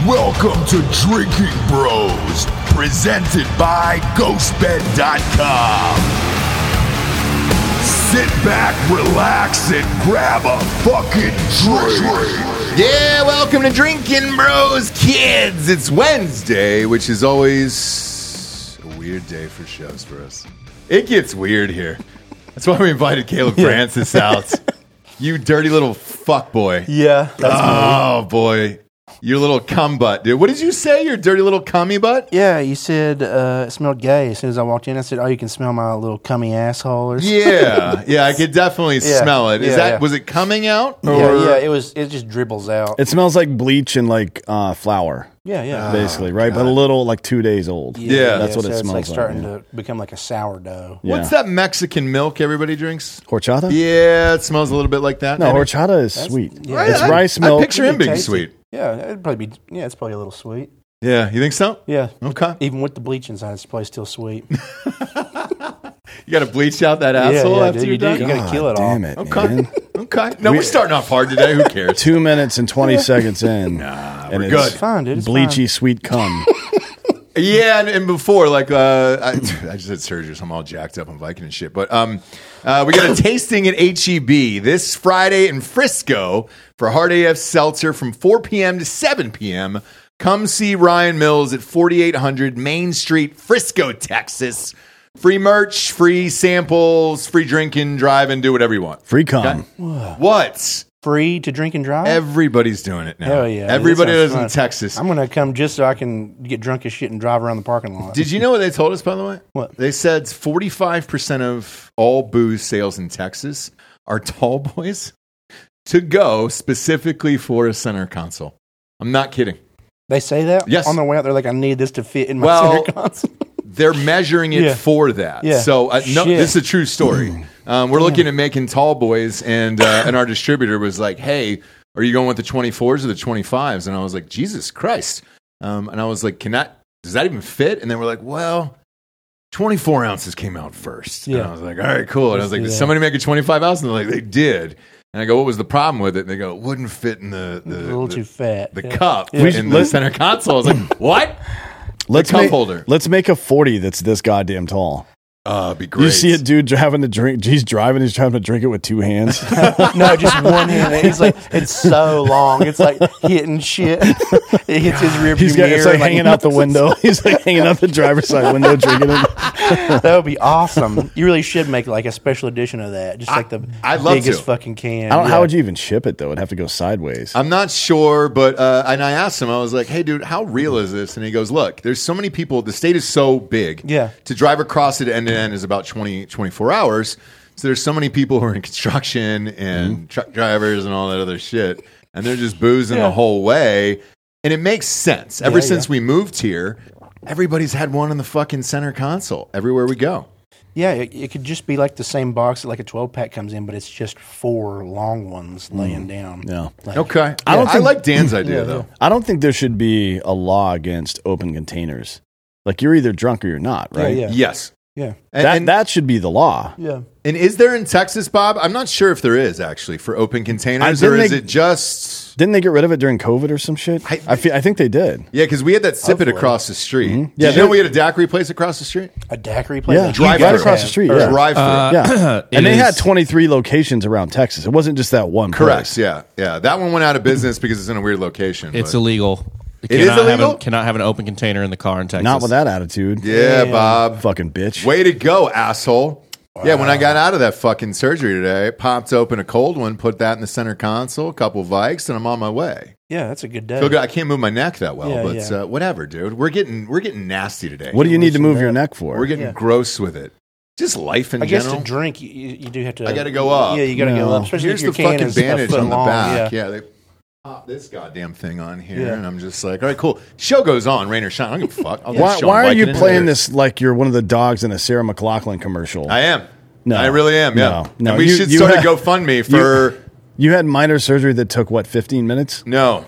Welcome to Drinking Bros, presented by GhostBed.com. Sit back, relax, and grab a fucking drink. Yeah, welcome to Drinking Bros, kids. It's Wednesday, which is always a weird day for shows for us. It gets weird here. That's why we invited Caleb Francis out. You dirty little fuckboy. Yeah, that's Oh, boy. Your little cum butt, dude. What did you say? Your dirty little cummy butt? Yeah, you said it smelled gay. As soon as I walked in, I said, "Oh, you can smell my little cummy asshole." Or something. Yeah, I could definitely smell it. Was it coming out? Yeah, it just dribbles out. It smells like bleach and like flour. Yeah. Basically, right? But a little like 2 days old. Yeah. That's what it so smells it's like starting yeah. to become like a sourdough. Yeah. What's that Mexican milk everybody drinks? Horchata? Yeah, it smells a little bit like that. No, maybe. horchata is sweet. Yeah. It's rice milk. I picture him being Tasty. sweet. Yeah, it'd probably be. Yeah, it's probably a little sweet. Yeah, you think so? Yeah. Okay. Even with the bleach inside, it's probably still sweet. You got to bleach out that asshole yeah, after dude, you're done? You got to kill it all. Damn it, Okay. man. Okay. No, we're starting off hard today. Who cares? 2 minutes and 20 seconds in. we're and good. It's fine, dude. It's Bleachy, fine. sweet cum. Yeah, and before, like, I just had surgery, so I'm all jacked up on Viking and shit. But we got a tasting at HEB this Friday in Frisco for Hard AF Seltzer from 4 p.m. to 7 p.m. Come see Ryan Mills at 4800 Main Street, Frisco, Texas. Free merch, free samples, free drinking, driving, do whatever you want. Free cum. What? Free to drink and drive? Everybody's doing it now. Hell yeah. Everybody That does sounds in fun. Texas. I'm going to come just so I can get drunk as shit and drive around the parking lot. Did you know what they told us, by the way? What? They said 45% of all booze sales in Texas are tall boys to go specifically for a center console. I'm not kidding. They say that? Yes. On their way out, they're like, I need this to fit in my Well, center console. They're measuring it Yeah. for that. Yeah. So, no, Shit. this is a true story. We're looking at making tall boys, and our distributor was like, hey, are you going with the 24s or the 25s? And I was like, Jesus Christ. And I was like, does that even fit? And they were like, well, 24 ounces came out first. And Yeah. I was like, all right, cool. And I was like, Yeah. did somebody make a 25 ounce? And they're like, they did. And I go, what was the problem with it? And they go, it wouldn't fit in a little too fat. the Yeah. cup Yeah. in the center console. I was like, what? Let's cup make, holder. Let's make a 40 that's this goddamn tall. It'd be great. You see a dude having to drink. He's driving. He's trying to drink it with two hands. No, just one hand. It's like, it's so long. It's like hitting shit. It hits his rear view He's got mirror. it's like hanging out the window. He's like hanging out the driver's side window drinking it. That would be awesome. You really should make like a special edition of that. Just like the I'd love biggest to. fucking can. I don't. Yeah. How would you even ship it though? It'd have to go sideways. I'm not sure, but and I asked him, I was like, hey, dude, how real is this? And he goes, look, there's so many people. The state is so big. Yeah. To drive across it end to end is about 24 hours. So there's so many people who are in construction and truck drivers and all that other shit. And they're just boozing the whole way. And it makes sense. Ever since we moved here, everybody's had one in the fucking center console everywhere we go. Yeah, it could just be like the same box that like a 12-pack comes in, but it's just 4 long ones laying down. Yeah. Like, Okay. I don't I think- like Dan's idea, though. I don't think there should be a law against open containers. Like you're either drunk or you're not, right? Yeah. Yes. Yeah. That should be the law. Yeah. And is there in Texas, Bob? I'm not sure if there is actually for open containers, didn't or is they- it just Didn't they get rid of it during COVID or some shit? I think they did. yeah? Because we had that Sip It Hopefully. across the street. Yeah, Did you know we had a daiquiri place across the street? A daiquiri place? Yeah, Like drive you right guys across the have? street. Or- Yeah. Drive through. Yeah, It and they is- had 23 locations around Texas. It wasn't just that one. Correct. place. Yeah. That one went out of business because it's in a weird location. It's but- illegal. It is illegal? Cannot have an open container in the car in Texas. Not with that attitude. yeah, Bob. Fucking bitch. Way to go, asshole. Yeah, when I got out of that fucking surgery today, popped open a cold one, put that in the center console, a couple Vikes, and I'm on my way. Yeah, that's a good day. Feel good. I can't move my neck that well, Yeah, but yeah. whatever, dude. We're getting nasty today. What do you need to loosen move it your up. neck for? We're getting gross with it. Just life in I guess general. to drink, you do have to. I got to go up. Yeah, you got to go No. up. Especially Here's if the your can fucking is a bandage foot on the long. back. Yeah. Yeah, they pop this goddamn thing on here, Yeah. and I'm just like, all right, cool. Show goes on, rain or shine. I don't give a fuck. I'll Why, just show why them are like you it in playing there. this like you're one of the dogs in a Sarah McLachlan commercial? I am. No. I really am. Yeah. No. And we You- should you start had- a GoFundMe for. You had minor surgery that took, 15 minutes? No.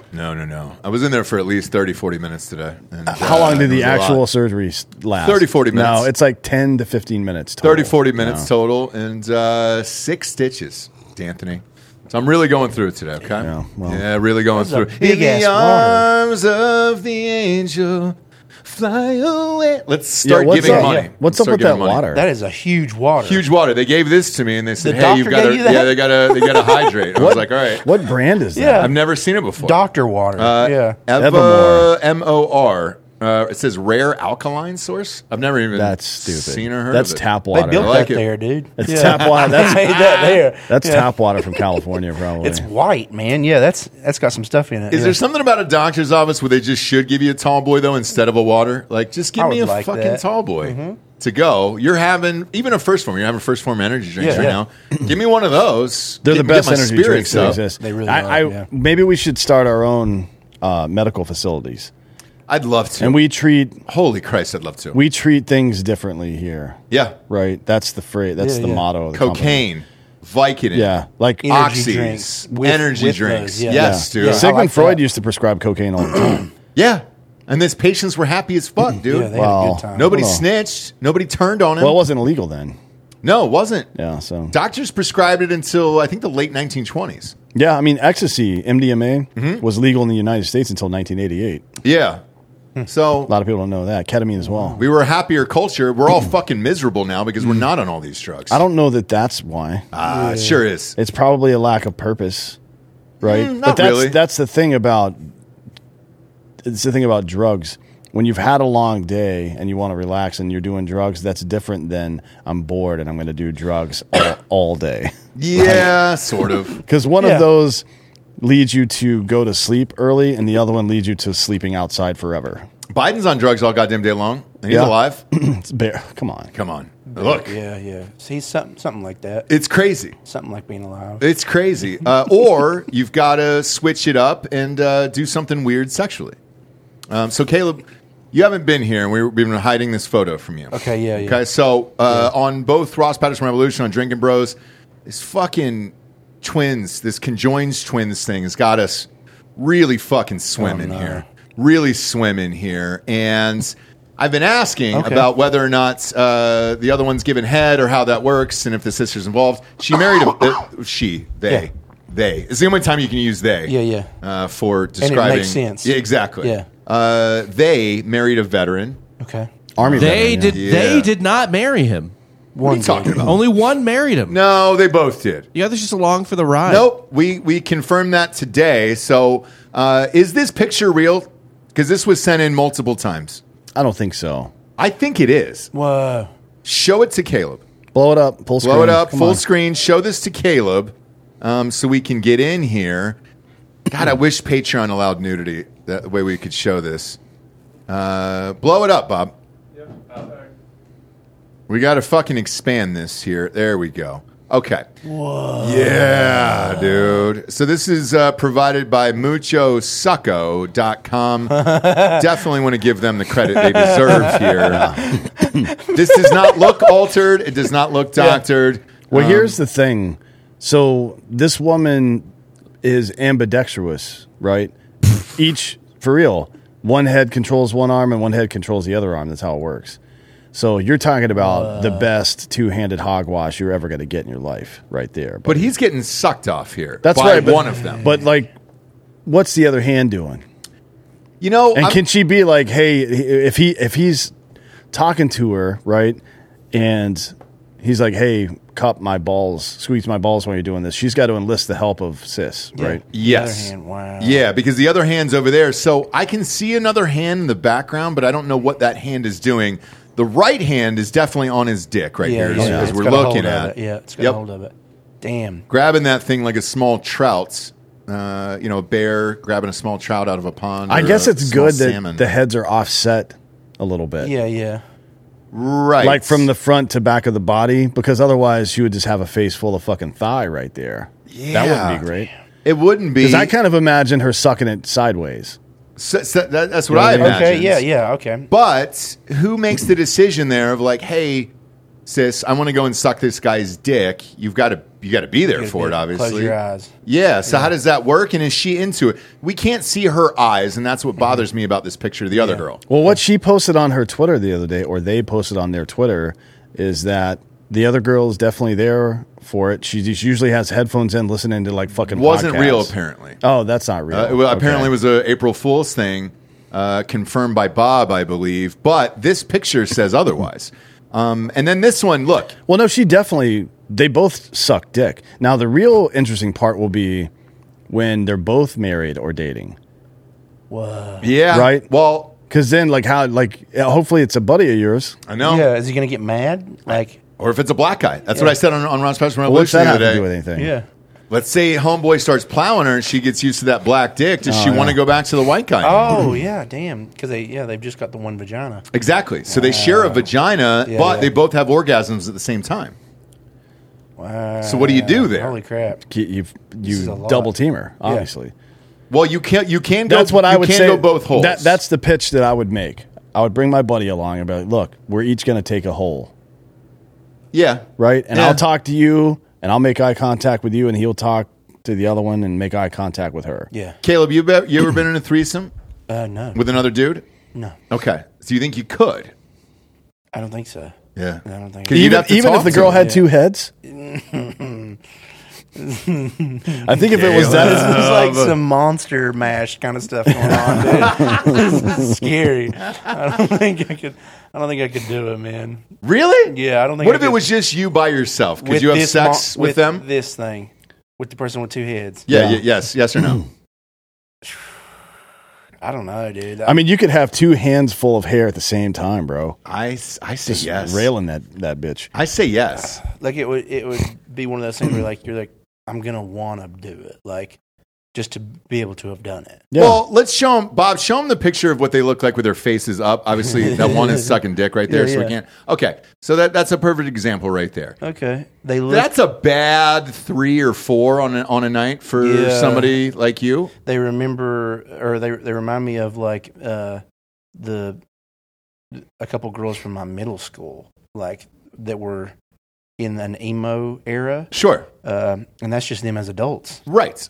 I was in there for at least 30, 40 minutes today. And, How long did it the was a actual lot. surgery last? 30, 40 minutes. No, it's like 10 to 15 minutes total. 30, 40 minutes No. total, and 6 stitches, D'Anthony. So I'm really going through it today, okay? Yeah, well. Yeah, really going That's a through it. big In the ass arms of the angel, fly away. Let's start what's giving up? money. Yeah. What's Let's up with start that giving money. water? That is a huge water. Huge water. They gave this to me and they said, The "Hey, you've doctor got to, gave you that? they got to hydrate." I was like, "All right." What brand is that? Yeah. I've never seen it before. Doctor water. Yeah. Eva MOR. It says rare alkaline source. I've never even That's stupid. seen or heard That's of it. tap They water. built I like that it. there, dude. That's Yeah. tap water. They made that there. That's Yeah. tap water from California, probably. It's white, man. Yeah, that's got some stuff in it. Is yeah. there something about a doctor's office where they just should give you a tall boy though instead of a water? Like, just give I me a would like fucking that. tall boy to go. You're having even a first form. You're having first form energy drinks Yeah, right yeah. now. Give me one of those. They're the Get best my energy spirits drinks that up. exist. They really are, yeah. Maybe we should start our own medical facilities, I'd love to. and we treat Holy Christ, I'd love to. things differently here. Yeah. Right. That's the phrase. That's Yeah, the yeah. motto. Of the company. Cocaine, Vicodin. Yeah, like Energy Oxys, drinks with- energy with drinks. those, yeah. Yes, Yeah. dude. I Sigmund like Freud that. used to prescribe cocaine all the time. Yeah. And his patients were happy as fuck, dude. Yeah, they had a Wow. good time. Nobody Hold on. snitched. Nobody turned on him. Well, it wasn't illegal then. No, it wasn't. Yeah. So Doctors prescribed it until I think the late 1920s. yeah, I mean, ecstasy, MDMA, Mm-hmm. was legal in the United States until 1988. Yeah. A So lot of people don't know that. Ketamine as well. we were a happier culture. We're all fucking miserable now because we're not on all these drugs. I don't know that that's why. It sure is. It's probably a lack of purpose, right? not but that's, really. That's the thing about. It's the thing about drugs. When you've had a long day and you want to relax and you're doing drugs, that's different than I'm bored and I'm going to do drugs all day. Yeah, sort of. Because one Yeah. of those leads you to go to sleep early, and the other one leads you to sleeping outside forever. Biden's on drugs all goddamn day long, and he's Yeah. alive. It's come on. Come on. Look. Yeah, yeah. See, something like that. It's crazy. Something like being alive. It's crazy. Or you've got to switch it up and do something weird sexually. So, Caleb, you haven't been here, and we've been hiding this photo from you. Okay, yeah, yeah. Okay, so on both Ross Patterson Revolution, on Drinking Bros, this fucking twins, this conjoined twins thing has got us really fucking swimming no. here. Really swimming here. And I've been asking Okay. about whether or not the other one's given head or how that works and if the sister's involved. She married they. They. It's the only time you can use they. Yeah, For describing. makes sense. Yeah, exactly. Yeah. They married a veteran. Okay. Army They veteran, did. Yeah. They did not marry him. What are you talking about? Only one married him. No, they both did. The other's just along for the ride. Nope. We confirmed that today. So is this picture real? Because this was sent in multiple times. I don't think so. I think it is. Whoa. Show it to Caleb. Blow it up. Full screen. Blow it up, Come full on. screen. Show this to Caleb so we can get in here. God, I wish Patreon allowed nudity. That way we could show this. Blow it up, Bob. We got to fucking expand this here. There we go. Okay. Whoa. Yeah, dude. So this is provided by MuchoSucco.com. Definitely want to give them the credit they deserve here. This does not look altered. It does not look doctored. Well, here's the thing. So this woman is ambidextrous, right? Each, for real, one head controls one arm and one head controls the other arm. That's how it works. So you're talking about the best two-handed hogwash you're ever going to get in your life right there. But he's getting sucked off here. That's by right. But, one of them. But, like, what's the other hand doing? You know, And can she be like, hey, if he's talking to her, right, and he's like, hey, cup my balls, squeeze my balls while you're doing this, she's got to enlist the help of sis, right? yes. The other hand, wow. Yeah, because the other hand's over there. So I can see another hand in the background, but I don't know what that hand is doing. The right hand is definitely on his dick right here Yeah, as it's we're got a looking hold of at. it. Yeah, it's got Yep. a hold of it. Damn. Grabbing that thing like a small trout. A bear grabbing a small trout out of a pond. I or guess a it's small good that salmon. the heads are offset a little bit. Yeah, yeah. Right. Like from the front to back of the body, because otherwise you would just have a face full of fucking thigh right there. That wouldn't be great. It wouldn't be. Because I kind of imagine her sucking it sideways. That's what You know I what I mean? imagine. Okay, yeah, okay. But who makes the decision there of like, hey, sis, I want to go and suck this guy's dick. You got to be there for it, obviously. Close your eyes. Yeah. So how does that work? And is she into it? We can't see her eyes, and that's what bothers me about this picture of the other girl. Well, what she posted on her Twitter the other day, or they posted on their Twitter, is that The other girl is definitely there for it. She just usually has headphones in, listening to like fucking. Wasn't podcasts. real, apparently. Oh, that's not real. Apparently, it was a April Fool's thing, confirmed by Bob, I believe. But this picture says otherwise. And then this one, look. Well, no, she definitely. They both suck dick. Now, the real interesting part will be when they're both married or dating. Whoa. Yeah. Right? Well, because then, hopefully it's a buddy of yours. I know. Yeah, is he going to get mad? Or if it's a black guy. That's what I said on Ron's Passion What's Revolution that the have other to day. do with anything? Yeah. Let's say homeboy starts plowing her and she gets used to that black dick. Does she want to go back to the white guy? Oh, yeah, damn. Because they've just got the one vagina. Exactly. So they share a vagina, but they both have orgasms at the same time. Wow. So what do you do there? Holy crap. You is a lot. double teamer, obviously. Well, you can go. That's what I would say. Go both holes. That's the pitch that I would make. I would bring my buddy along and be like, "Look, we're each going to take a hole, yeah. right? And Yeah. I'll talk to you, and I'll make eye contact with you, and he'll talk to the other one and make eye contact with her." Yeah. Caleb, you ever been in a threesome No. with another dude? No. Okay. So you think you could? I don't think so. Yeah. I don't think 'Cause you'd Even have to if talk the to girl him. had two heads. I think if it was This that, is like some monster mash kind of stuff going on, dude. This is scary. I don't think I could do it, man. Really? Yeah, I don't think. What I if it could- was just you by yourself? Could with you have this sex with them? This thing, with the person with two heads. Yeah. Yeah. Yes or no? I don't know, dude. I mean, you could have two hands full of hair at the same time, bro. I say Just yes. railing that bitch. I say yes. like it would be one of those things where you're like, I'm gonna want to do it, like just to be able to have done it. Yeah. Well, let's show him, Bob. Show him the picture of what they look like with their faces up. Obviously, that one is sucking dick right there, Yeah, so we yeah. can't. Okay, so that's a perfect example right there. Okay, they look. That's a bad 3 or 4 on a night for Yeah. somebody like you. They remember, or they remind me of like a couple girls from my middle school, like that were in an emo era, Sure, and that's just them as adults. right.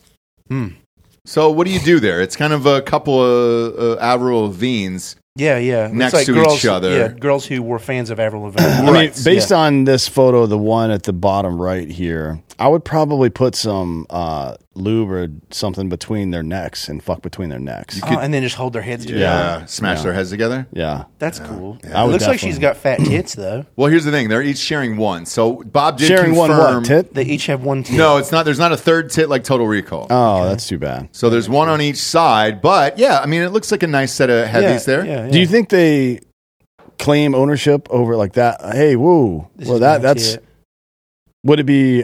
So what do you do there? It's kind of a couple of Avril Lavigne's. Yeah, yeah. Next it's like to girls, each other. Yeah, girls who were fans of Avril Lavigne. I mean, Right. based on this photo, the one at the bottom right here, I would probably put some lube or something between their necks and fuck between their necks. Oh, and then just hold their heads together. Yeah, smash Yeah. their heads together. Yeah. That's cool. I It would looks like she's definitely- got fat tits though. Well, here's the thing: they're each sharing one. So Bob did Sharing one confirm. what? Tit? They each have one tit. No, it's not. There's not a third tit like Total Recall. Oh, that's too bad. So there's one on each side. But yeah, I mean, it looks like a nice set of heavies there. Yeah, yeah. Do you think they claim ownership over like that? Hey, woo. This Well, is my that's tit. would it be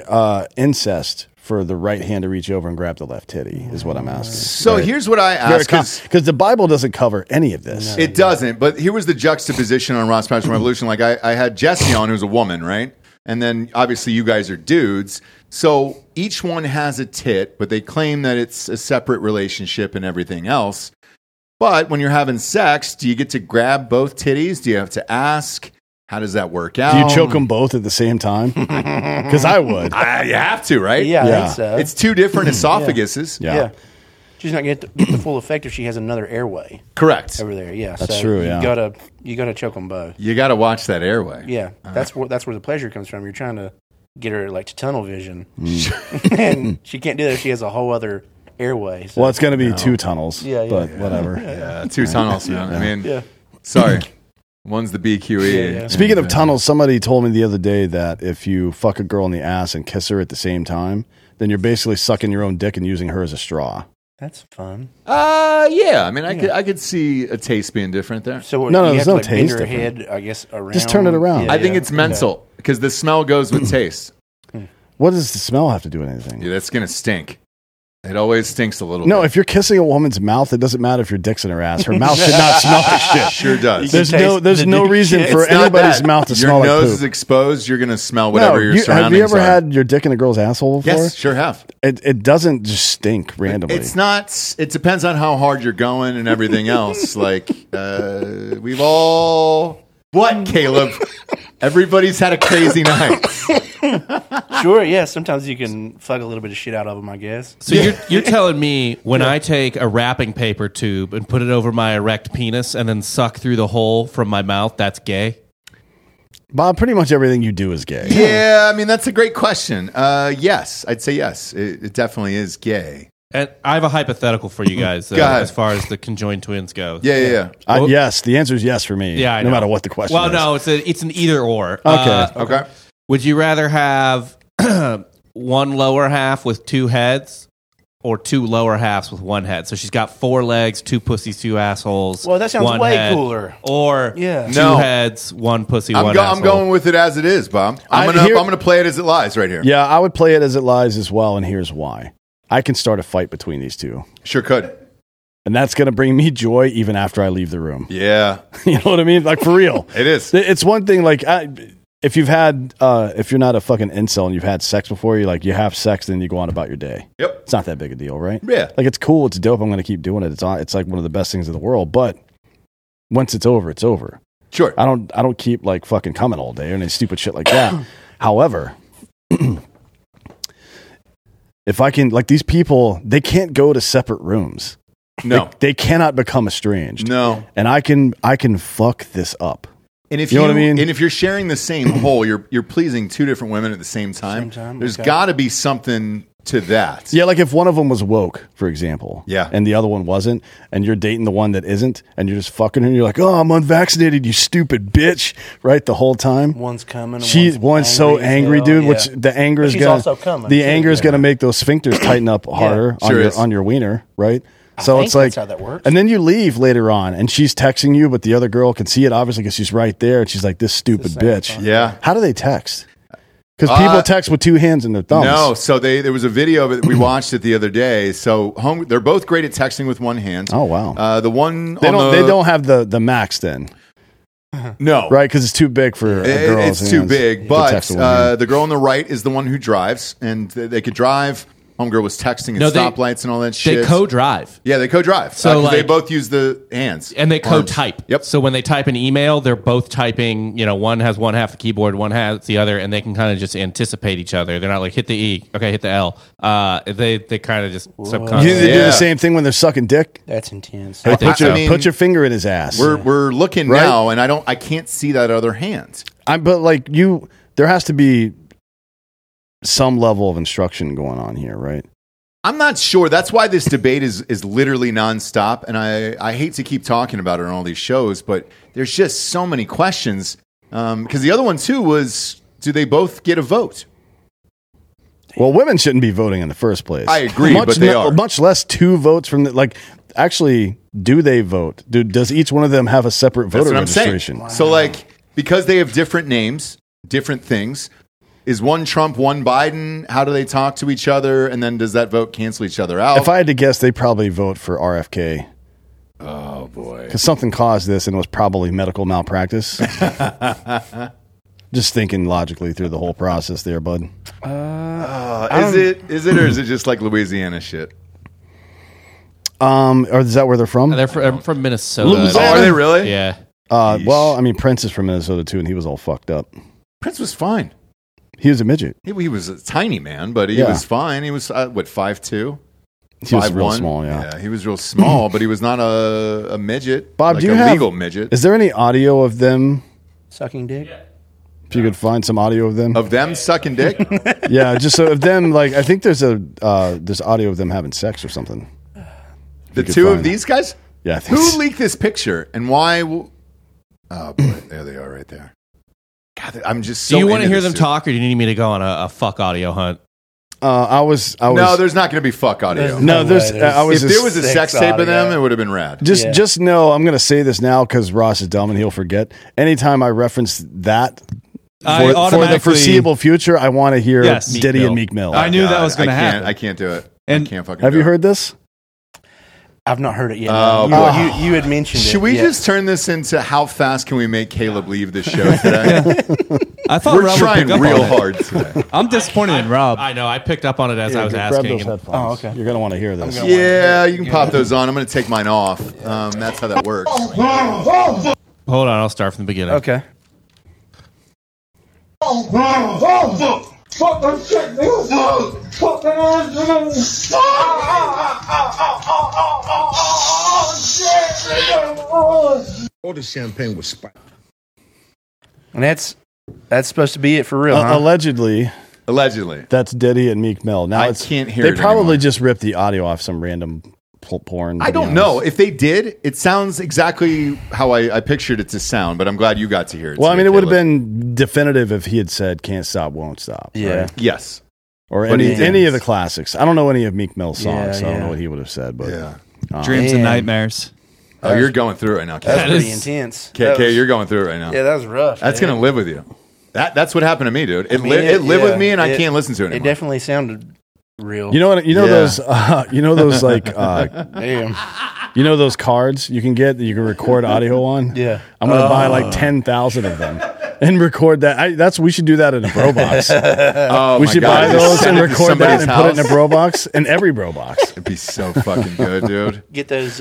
incest for the right hand to reach over and grab the left titty? Is what I'm asking. So Right. here's what I ask. 'cause because the Bible doesn't cover any of this. it doesn't. But here was the juxtaposition on Ross Passion Revolution. Like I had Jesse on, who's a woman, right? And then obviously you guys are dudes. So each one has a tit, but they claim that it's a separate relationship and everything else. But when you're having sex, do you get to grab both titties? Do you have to ask? How does that work out? Do you choke them both at the same time? Because I would. You have to, right? Yeah, I Yeah. think so. It's two different esophaguses. Yeah. yeah. She's not going to get the full effect if she has another airway Correct. over there. Yeah, That's so true, yeah. You gotta choke them both. You got to watch that airway. Yeah, that's where the pleasure comes from. You're trying to get her like to tunnel vision, Mm. and she can't do that. She has a whole other airway. So. Well, it's going to be two tunnels. Yeah, yeah. But whatever. Yeah, 2 tunnels, man. I mean, Yeah. sorry. One's the BQE. Yeah, yeah. Speaking of tunnels, somebody told me the other day that if you fuck a girl in the ass and kiss her at the same time, then you're basically sucking your own dick and using her as a straw. That's fun. Yeah. I mean, I could see a taste being different there. So No, you there's have to, no like, bend taste her different. head, I guess, around. Just turn it around. Yeah, I think yeah. it's mental because the smell goes with taste. What does the smell have to do with anything? Yeah, that's going to stink. It always stinks a little No, bit. if you're kissing a woman's mouth, it doesn't matter if your dick's in her ass. Her mouth should not smell like shit. Sure does. There's taste no, there's the no dick reason shit. for It's not anybody's that. mouth to your smell like nose poop. is exposed. You're going to smell No, whatever your have surroundings you ever are. had your dick in a girl's asshole before? Yes, sure have. It doesn't just stink randomly. It's not. It depends on how hard you're going and everything else. Like we've all. What, Caleb? Everybody's had a crazy night. Sure, yeah. Sometimes you can fuck a little bit of shit out of them, I guess. So you're telling me when I take a wrapping paper tube and put it over my erect penis and then suck through the hole from my mouth, that's gay? Bob, pretty much everything you do is gay. Yeah, I mean, that's a great question. Yes, I'd say yes. It definitely is gay. And I have a hypothetical for you guys Go ahead. as far as the conjoined twins go. Yeah. Yes, the answer is yes for me. Yeah, I no know. matter what the question Well, is. no, it's an either or. Okay. Okay. Would you rather have one lower half with two heads or two lower halves with one head? So she's got 4 legs, 2 pussies, 2 assholes. Well, that sounds one way head. cooler. Or Yeah. 2 No. heads, 1 pussy, 1 asshole. I'm going with it as it is, Bob. I'm gonna play it as it lies right here. Yeah, I would play it as it lies as well, and here's why. I can start a fight between these two. Sure could. And that's going to bring me joy even after I leave the room. Yeah, You know what I mean? Like, for real. it is. It's one thing, like, if you've had, if you're not a fucking incel and you've had sex before, you have sex, then you go on about your day. Yep. It's not that big a deal, right? Yeah. Like, it's cool, it's dope, I'm going to keep doing it. It's like one of the best things in the world, but once it's over, it's over. Sure. I don't keep, like, fucking coming all day or any stupid shit like that. However, if I can, like, these people, they can't go to separate rooms. No. They cannot become estranged. No. And I can fuck this up. And if You know what I mean? And if you're sharing the same hole, you're pleasing 2 different women at the same time. There's okay. got to be something to that. Yeah, like if one of them was woke, for example, Yeah. and the other one wasn't, and you're dating the one that isn't, and you're just fucking her, and you're like, oh, I'm unvaccinated, you stupid bitch, right, the whole time. One's coming. One's so angry, as hell, dude. yeah. Which the anger But is she's gonna, also coming, the too, anger is yeah. gonna make those sphincters tighten up harder Sure is. on your wiener, right? I So think it's like, that's how that works. and then you leave later on, and she's texting you, but the other girl can see it obviously because she's right there, and she's like, this stupid bitch. Yeah. How do they text? Because people text with 2 hands and their thumbs. No, so there was a video of it. We watched it the other day. So they're both great at texting with one hand. Oh, wow. The one They don't have the max then, no right? Because it's too big for a girl's It's too hands big. to But text with one hand. the girl on the right is the one who drives, and they could drive. Homegirl was texting at stoplights and all that shit. They co-drive. Yeah, they co-drive. So, they like- both use the hands. And they Arms. co-type. Yep. So when they type an email, they're both typing, one has one half the keyboard, one has the other, and they can kind of just anticipate each other. They're not like, hit the E, okay, hit the L. They kind of just You subconsciously. think they do Yeah. the same thing when they're sucking dick? That's intense. Hey, think so. put your finger in his ass. We're looking Right? now, and I can't see that other hand. But like there has to be some level of instruction going on here, right? I'm not sure. That's why this debate is literally nonstop, and I hate to keep talking about it on all these shows, but there's just so many questions. Because the other one too was, do they both get a vote? Well, women shouldn't be voting in the first place. I agree, but they are. Much less 2 votes from the actually. Do they vote? Does each one of them have a separate That's voter what I'm registration? saying. So because they have different names, different things. Is one Trump, one Biden? How do they talk to each other? And then does that vote cancel each other out? If I had to guess, they probably vote for RFK. Oh boy. Because something caused this, and it was probably medical malpractice. Just thinking logically through the whole process there, bud. Is it or is it just like Louisiana shit? Or is that where they're from? They're from Minnesota. Oh, are they really? Yeah. Well, I mean, Prince is from Minnesota too, and he was all fucked up. Prince was fine. He was a midget. He was a tiny man, but he Yeah. was fine. He was 5'2"? He was real 5'1"? small, yeah. He was real small, but he was not a midget. Bob, like do you a have legal midget? Is there any audio of them? Sucking dick. If you could find some audio of them, Of them sucking dick? yeah, just so of them. Like, I think there's there's audio of them having sex or something. The could two of find these guys? Yeah, I think Who so. leaked this picture and why? Oh boy, there they are right there. God, I'm just so. Do you want to into hear this them dude. talk, or do you need me to go on a fuck audio hunt? I was. No, there's not going to be fuck audio. There's no. There's. way. I was If there was a sex tape of them, audio. it would have been rad. just know. I'm going to say this now because Ross is dumb and he'll forget. Anytime I reference that. I For the automatically- foreseeable future, I want to hear Yes. Diddy Meek and Mill. Meek Mill. I knew that God, was going to I can't- happen. I can't do it. And I can't fucking. Have do you it. heard this? I've not heard it yet. Oh, no. boy. You had mentioned it. Should we yeah. just turn this into how fast can we make Caleb leave this show today? I thought We're Rob would trying pick up real on it. hard today. I'm disappointed in Rob. I know. I picked up on it as I was Grab asking. those headphones. Oh, okay. You're going to want to hear this. Yeah, you can pop those on. I'm going to take mine off. That's how that works. Hold on, I'll start from the beginning. Okay. All the champagne was spiked. And that's That's supposed to be it for real, huh? Allegedly, Allegedly. that's Diddy and Meek Mill. Now I can't hear They it probably anymore. just ripped the audio off some random porn. to I be don't honest. know. If they did, it sounds exactly how I pictured it to sound, but I'm glad you got to hear it. Well, I mean, too, it would have Caleb. been definitive if he had said "Can't Stop, Won't Stop." Yeah. right? Yes. Or But he any didn't. of the classics. I don't know any of Meek Mill's songs, Yeah, so I don't yeah. know what he would have said. But Dreams and Man. nightmares. Oh, you're going through it right now, That's Kay. pretty intense. Kay, That was- you're going through it right now. Yeah, that was rough. That's man. going to live with you. That's what happened to me, dude. It, I mean, it lived with yeah, me, and I it- can't listen to it It anymore. definitely sounded real. you know what? Yeah. Those like Damn. you know those cards you can get that you can record audio on. Yeah. I'm gonna buy like 10,000 of them and record that. We should do that in a bro box. Oh, We my should God. buy Just those send and it to record that somebody's and put it in a house. bro box in every bro box. It'd be so fucking good, dude. Get those,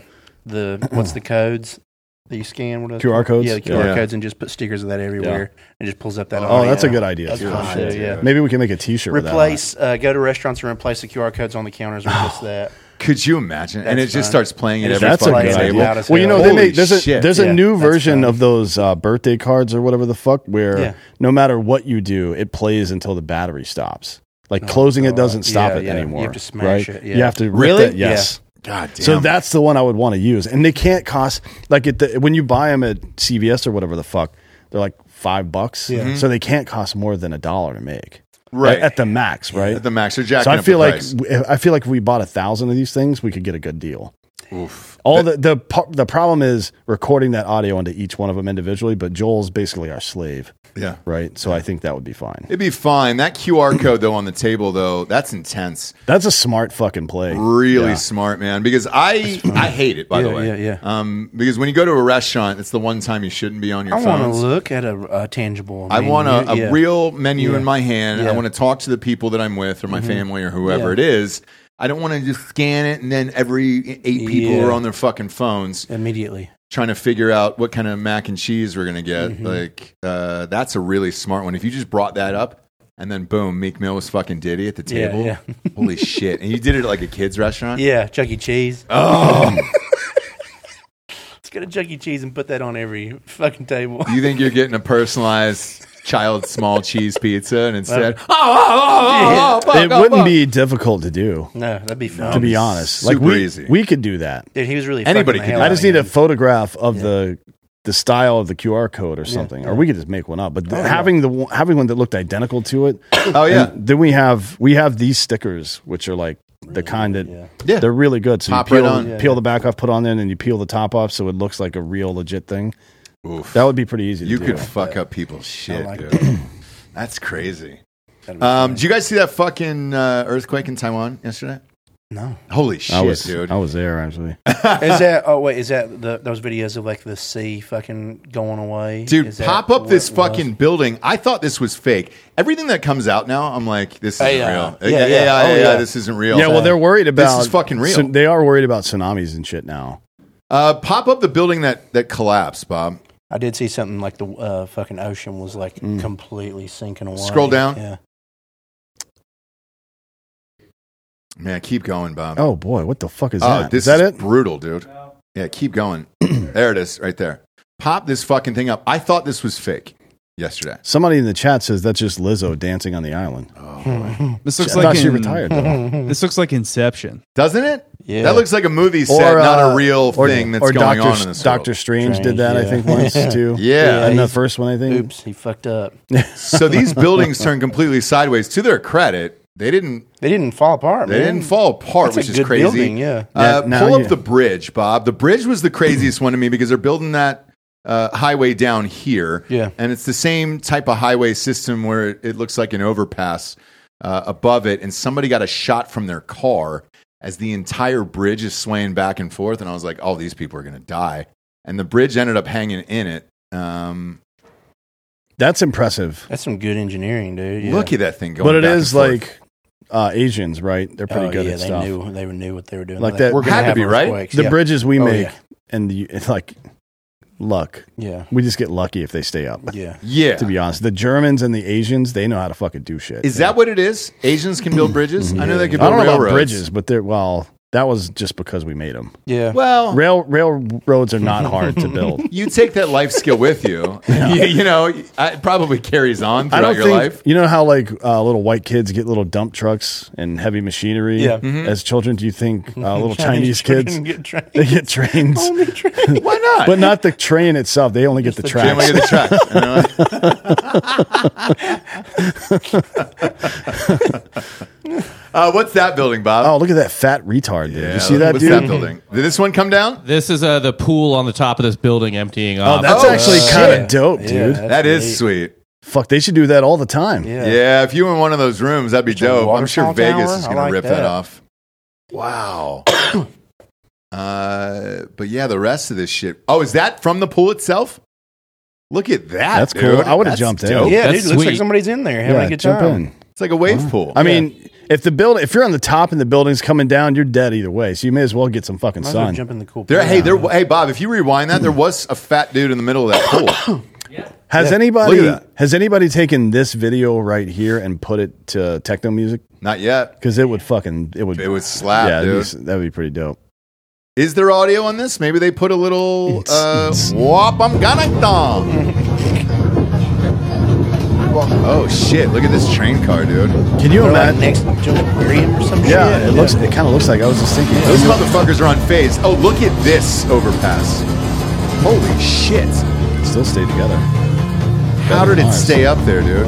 what's the codes that you scan? What are those QR called? codes? Yeah, the QR Yeah. codes, and just put stickers of that everywhere. And just pulls up that Oh, audio. that's a good idea. That's too. fun, too, yeah. Maybe we can make a T-shirt. with that on it. Replace, go to restaurants and replace the QR codes on the counters with just that. Could you imagine? And it That's just fun. starts playing at And every it's That's a fucking good playing table. loud idea. as Well, you hell. know, they Holy make there's shit. a Yeah, new that's version fun. of those birthday cards or whatever the fuck, where Yeah. no matter what you do, it plays until the battery stops. Like closing it doesn't stop Yeah, it yeah. anymore. You have to smash right? it, yeah. You have to rip Really? it, yes. God damn. So that's the one I would want to use, and they can't cost like when you buy them at CVS or whatever the fuck, they're like $5. Yeah. So they can't cost more than $1 to make, Right. At the max, right? At the max. They're jacking So I up feel the like price. if we bought 1,000 of these things, we could get a good deal. Oof. All the problem is recording that audio into each one of them individually, but Joel's basically our slave, Yeah. right? So I think that would be fine. It'd be fine. That QR code, though, on the table, though, that's intense. That's a smart fucking play. Really Yeah. smart, man. Because I hate it, by the Yeah, way. yeah. Because when you go to a restaurant, it's the one time you shouldn't be on your I want to phones. look at a tangible. I want a menu. Yeah. real menu Yeah. in my hand. Yeah. I want to talk to the people that I'm with or my family or whoever Yeah. it is. I don't want to just scan it and then every 8 people Yeah. are on their fucking phones immediately. trying to figure out what kind of mac and cheese we're going to get. Mm-hmm. Like, that's a really smart one. If you just brought that up and then boom, Meek Mill was fucking Diddy at the Yeah, table. yeah. Holy shit. And you did it at like a kid's restaurant? Yeah, Chuck E. Cheese. Oh, Let's go to Chuck E. Cheese and put that on every fucking table. you think you're getting a personalized child small cheese pizza and instead, It wouldn't be difficult to do, No, that'd be fun. to be honest. Like super easy. we could do that. Dude, he was really. Anybody fucking could the do hell I just out need of a him. photograph of the style of the QR code or something, or we could just make one up. But having one that looked identical to it. Oh, yeah. and then we have these stickers, which are like the kind that Yeah. they're really good. So Pop you peel, right on. peel the back off, put on there, and then you peel the top off, so it looks like a real legit thing. Oof. That would be pretty easy. You to could do. fuck up people's shit, like dude. That's crazy. That'd be fun. Did you guys see that fucking earthquake in Taiwan yesterday? No. Holy shit, I was dude. I was there actually. Is that? Oh wait, is that those videos of like the sea fucking going away? Dude, Is that pop up what this it was? fucking building. I thought this was fake. Everything that comes out now, I'm like, this isn't Yeah. real. Yeah, yeah. Oh, yeah. This isn't real. Yeah, well, they're worried about This is fucking real. They are worried about tsunamis and shit now. Pop up the building that collapsed, Bob. I did see something like the fucking ocean was like completely sinking away. Scroll down. Yeah. Man, keep going, Bob. Oh boy, what the fuck is Oh, that? this Is that it? brutal, dude. Yeah, keep going. There it is, right there. Pop this fucking thing up. I thought this was fake yesterday. Somebody in the chat says that's just Lizzo dancing on the island. This I looks thought like she retired though. This looks like Inception. Doesn't it? Yeah. That looks like a movie set, not a real thing that's going on in this Doctor world. Strange did that, I yeah. think, once too. Yeah. in the he's- first one, I think. Oops, he fucked up. So these buildings turned completely sideways. To their credit, they didn't They didn't fall apart. They man. didn't fall apart, That's which a is good crazy. building, yeah. Now Pull you- up the bridge, Bob. The bridge was the craziest one to me because they're building that highway down here. Yeah. And it's the same type of highway system where it looks like an overpass above it, and somebody got a shot from their car as the entire bridge is swaying back and forth. And I was like, oh, these people are going to die. And the bridge ended up hanging in it. That's impressive. That's some good engineering, dude. Yeah. Look at that thing going But it back is and forth. like Asians, right? They're pretty Oh, good yeah, at they stuff. knew what they were doing. Like that- We're gonna Had to have be, right? earthquakes. The yeah. bridges we Oh, make, yeah. and it's like luck. Yeah. We just get lucky if they stay up. Yeah. Yeah. To be honest, the Germans and the Asians, they know how to fucking do shit. Is that what it is? Asians can build bridges? I know they can I build don't know railroads. about bridges, but they're that was just because we made them. Yeah. Well, Railroads are not hard to build. you take that life skill with you. You know, it probably carries on I throughout don't your think life. you know how like little white kids get little dump trucks and heavy machinery. Yeah. As children, do you think little Chinese children kids get trained. they get trains? Only trained. Why not? But not the train itself. They only get the Jim, tracks. look at the track. What's that building, Bob? Oh, look at that fat retard, dude. You see that, what's dude? that building? Did this one come down? This is the pool on the top of this building emptying Oh, off. that's actually shit. kind of dope, Yeah, dude. that's That is neat. sweet. Fuck, they should do that all the time. Yeah. Yeah, if you were in one of those rooms, that'd be a dope. I'm sure waterfall Vegas tower? is I going to like rip that that. off. Wow. But yeah, the rest of this shit. Oh, is that from the pool itself? Look at that. That's dude. cool. I would've That's jumped in. dope. Yeah, That's dude, looks like sweet. somebody's in there having a good jump time. in. It's like a wave pool. I mean, if you're on the top and the building's coming down, you're dead either way. So you may as well get some fucking Might as well sun. jump in the cool There, pool. hey, Bob. If you rewind that, there was a fat dude in the middle of that pool. Has Look anybody at that. has anybody taken this video right here and put it to techno music? Not yet. Because it would slap, yeah, dude. that'd be pretty dope. Is there audio on this? Maybe they put a little wapam ganakdam. Oh shit! Look at this train car, dude. Can you They're like imagine? next to an aquarium or some Yeah, shit. it kind of looks like. I was just thinking. Those motherfuckers are on phase. Oh, look at this overpass. Holy shit! Still stay together. How did it Mars. stay up there, dude?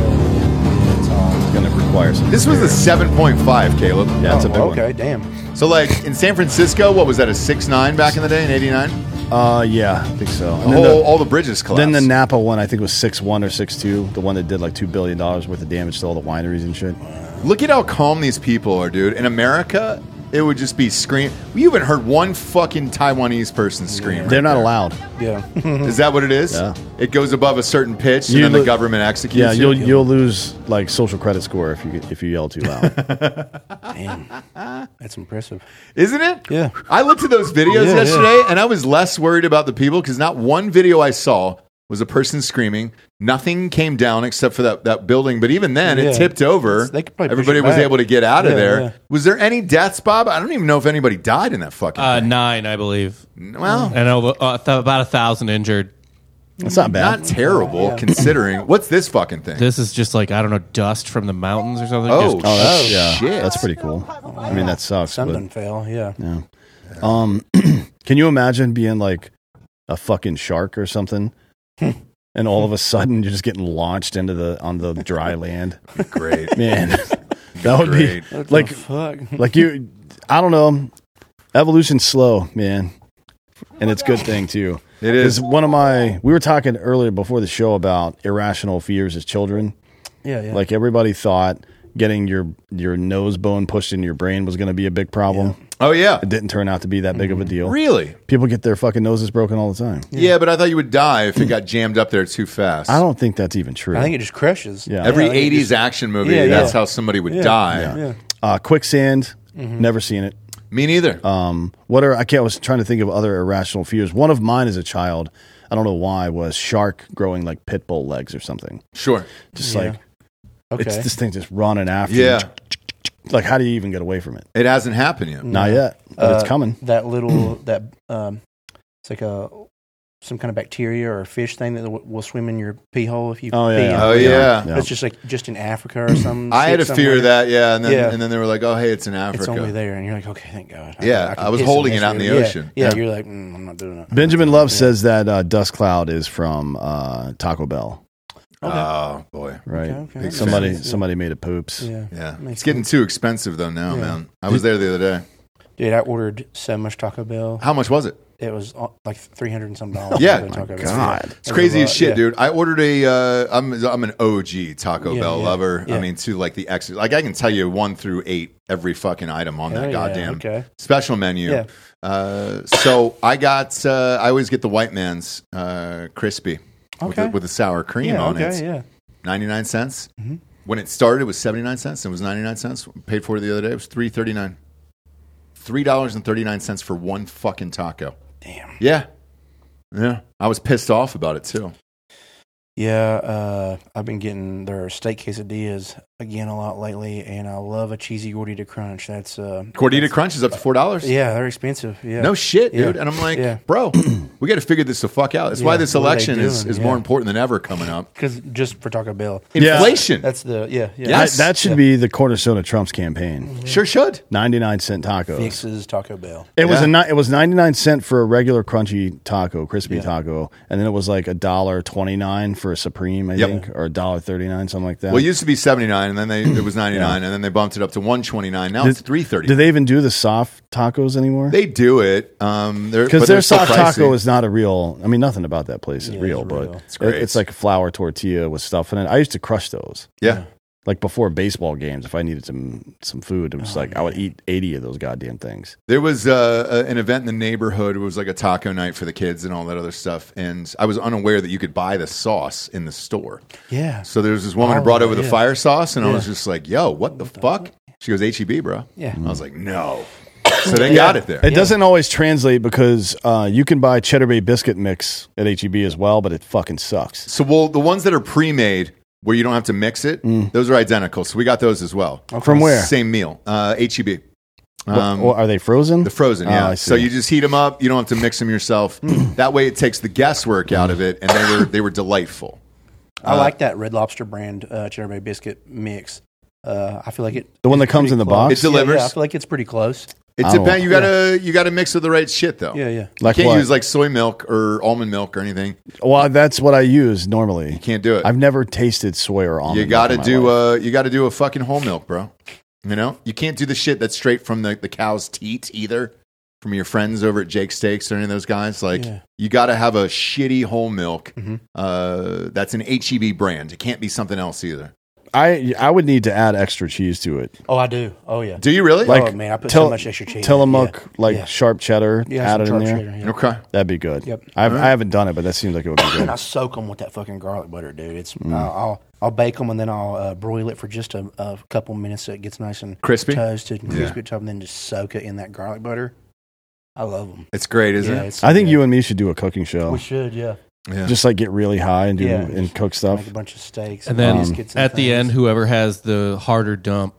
It's going to require some. This was a 7.5, Caleb. Yeah, it's a big Okay, damn. So, like in San Francisco, what was that? A 6.9 back in the day in '89? one. Yeah, I think so. And then All the bridges collapsed. then the Napa one, I think was 6.1 or 6.2, the one that did like $2 billion worth of damage to all the wineries and shit. Look at how calm these people are, dude. In America, it would just be scream. You haven't heard one fucking Taiwanese person scream. They're right not there. allowed. Yeah. Is that what it is? Yeah. It goes above a certain pitch, and You then the lo- government executes Yeah, you. you'll lose like social credit score if you yell too loud. Damn. That's impressive. Isn't it? Yeah. I looked at those videos Yeah, yesterday, and I was less worried about the people because not one video I saw was a person screaming. Nothing came down except for that building. But even then, Yeah. it tipped over. They could probably push Everybody it was back. able to get out of Yeah, there. yeah. Was there any deaths, Bob? I don't even know if anybody died in that fucking thing. 9, I believe, Well, and over, about 1,000 injured. That's not bad. not terrible considering. What's this fucking thing? This is just like, I don't know, dust from the mountains or something. Oh, Just- that's, yeah, shit. that's pretty cool. I mean, that sucks. Something fell. Yeah. But, can you imagine being like a fucking shark or something, and all of a sudden you're just getting launched on the dry land? Great. Man, that would Great. be like Fuck. like you. I don't know. Evolution's slow, man, and it's a good thing too. It is. We were talking earlier before the show about irrational fears as children. Yeah, yeah. Like everybody thought getting your nose bone pushed in your brain was going to be a big problem. Oh, yeah. It didn't turn out to be that big of a deal. Really? People get their fucking noses broken all the time. Yeah, but I thought you would die if it got jammed up there too fast. I don't think that's even true. I think it just crushes. Yeah. Every I think it 80s just- action movie, Yeah, that's yeah. how somebody would Yeah. die. Yeah. Quicksand, never seen it. Me neither. I was trying to think of other irrational fears. One of mine as a child, I don't know why, was shark growing like pit bull legs or something. Sure. Just Yeah. like Okay. it's this thing just running after Yeah. you. Like, how do you even get away from it? It hasn't happened yet. Not yet, but it's coming. That little it's like some kind of bacteria or a fish thing that will swim in your pee hole if you Oh, pee. yeah. Oh, yeah. But it's just like in Africa or something. I had a fear of that, yeah. And then, Yeah. and then they were like, oh, hey, it's in Africa. It's only there, and you're like, okay, thank God. Yeah, can I was piss in holding this it out in the river. ocean. Yeah, Yeah. you're like, I'm not doing it. Benjamin Love says that Dust Cloud is from Taco Bell. Oh, boy. Right. Okay, okay. Somebody made it poops. Yeah. Yeah. Makes It's getting too expensive, though, now, man. I was there the other day. Dude, I ordered so much Taco Bell. How much was it? It was like $300 and some dollars. Yeah. for the Taco Bell. God. It It's was crazy a as lot, shit, yeah. dude. I ordered I'm an OG Taco Yeah, Bell yeah, lover. yeah. I mean, to like the X, like I can tell you 1 through 8 every fucking item on Hell that yeah, goddamn okay. special menu. Yeah. So I got I always get the white man's crispy Okay. with the sour cream Yeah, on okay, it. yeah. 99 cents. When it started, it was 79 cents. It was 99 cents. Paid for it the other day. It was $3.39. $3.39 for one fucking taco. Damn. Yeah. Yeah. I was pissed off about it too. Yeah, I've been getting their steak quesadillas again a lot lately, and I love a cheesy gordita crunch. That's Gordita Crunch is up to $4. yeah, they're expensive. Yeah, No shit, dude. Yeah. And I'm like, Yeah. bro, we got to figure this the fuck out. That's why Yeah, this what are they election is doing? more Yeah. important than ever coming up. because just for Taco Bell, Yeah. Inflation. that's the yeah. Yes. That should be the cornerstone of Trump's campaign. Sure should. 99-cent tacos. fixes Taco Bell. It was Yeah. it was 99 cents for a regular crunchy taco, crispy taco, and then it was like $1.29 for a supreme, I Yep. think, or $1.39, something like that. Well, it used to be 79, and then it was 99, and then they bumped it up to 129. Now it's 330. Do they even do the soft tacos anymore? They do it. Because their soft taco is not a real. I mean, nothing about that place is Yeah, real, it's but real. It's great. it's like a flour tortilla with stuff in it. I used to crush those. Yeah. Like before baseball games, if I needed some food, it was I would eat 80 of those goddamn things. There was an event in the neighborhood. It was like a taco night for the kids and all that other stuff. And I was unaware that you could buy the sauce in the store. Yeah, So there was this woman who Oh, brought over the yeah. fire sauce, and I was Yeah. just like, yo, what the fuck? She goes, HEB, bro. Yeah. I was like, no. So they got it there. It doesn't always translate because you can buy Cheddar Bay biscuit mix at HEB as well, but it fucking sucks. So, well, the ones that are pre-made where you don't have to mix it, those are identical. So we got those as well. From where? Same meal. HEB. Well, are they frozen? The frozen, Oh, yeah. I see. So you just heat them up. You don't have to mix them yourself. That way, it takes the guesswork out of it, and they were delightful. I like that Red Lobster brand Cheddar Bay biscuit mix. I feel like it. The one is that comes pretty in the close. box? It delivers. Yeah, I feel like it's pretty close. It I don't- depends. You gotta mix with the right shit though. Yeah, yeah. Like you can't what? use like soy milk or almond milk or anything. Well, that's what I use normally. You can't do it. I've never tasted soy or almond. You gotta milk in my life. you gotta do a fucking whole milk, bro. You know, you can't do the shit that's straight from the cow's teat either. From your friends over at Jake Steaks or any of those guys, like Yeah. you got to have a shitty whole milk. That's an HEB brand. It can't be something else either. I would need to add extra cheese to it. Oh, I do. Oh, yeah. Do you really? Oh, man, I put so much extra cheese in it. Tillamook, Yeah. like Yeah. sharp cheddar, Yeah, added some in sharp there. cheddar, yeah. Okay. That'd be good. Yep. I haven't done it, but that seems like it would be good. And I soak them with that fucking garlic butter, dude. It's I'll bake them and then I'll broil it for just a couple minutes so it gets nice and Crispy? toasted and Yeah. crispy at the top, and then just soak it in that garlic butter. I love them. It's great, isn't Yeah, it? it's I think good. you and me should do a cooking show. We should, yeah. Yeah. Just like get really high and do Yeah, and just cook stuff. Make a bunch of steaks And then biscuits and at the things. end, whoever has the harder dump,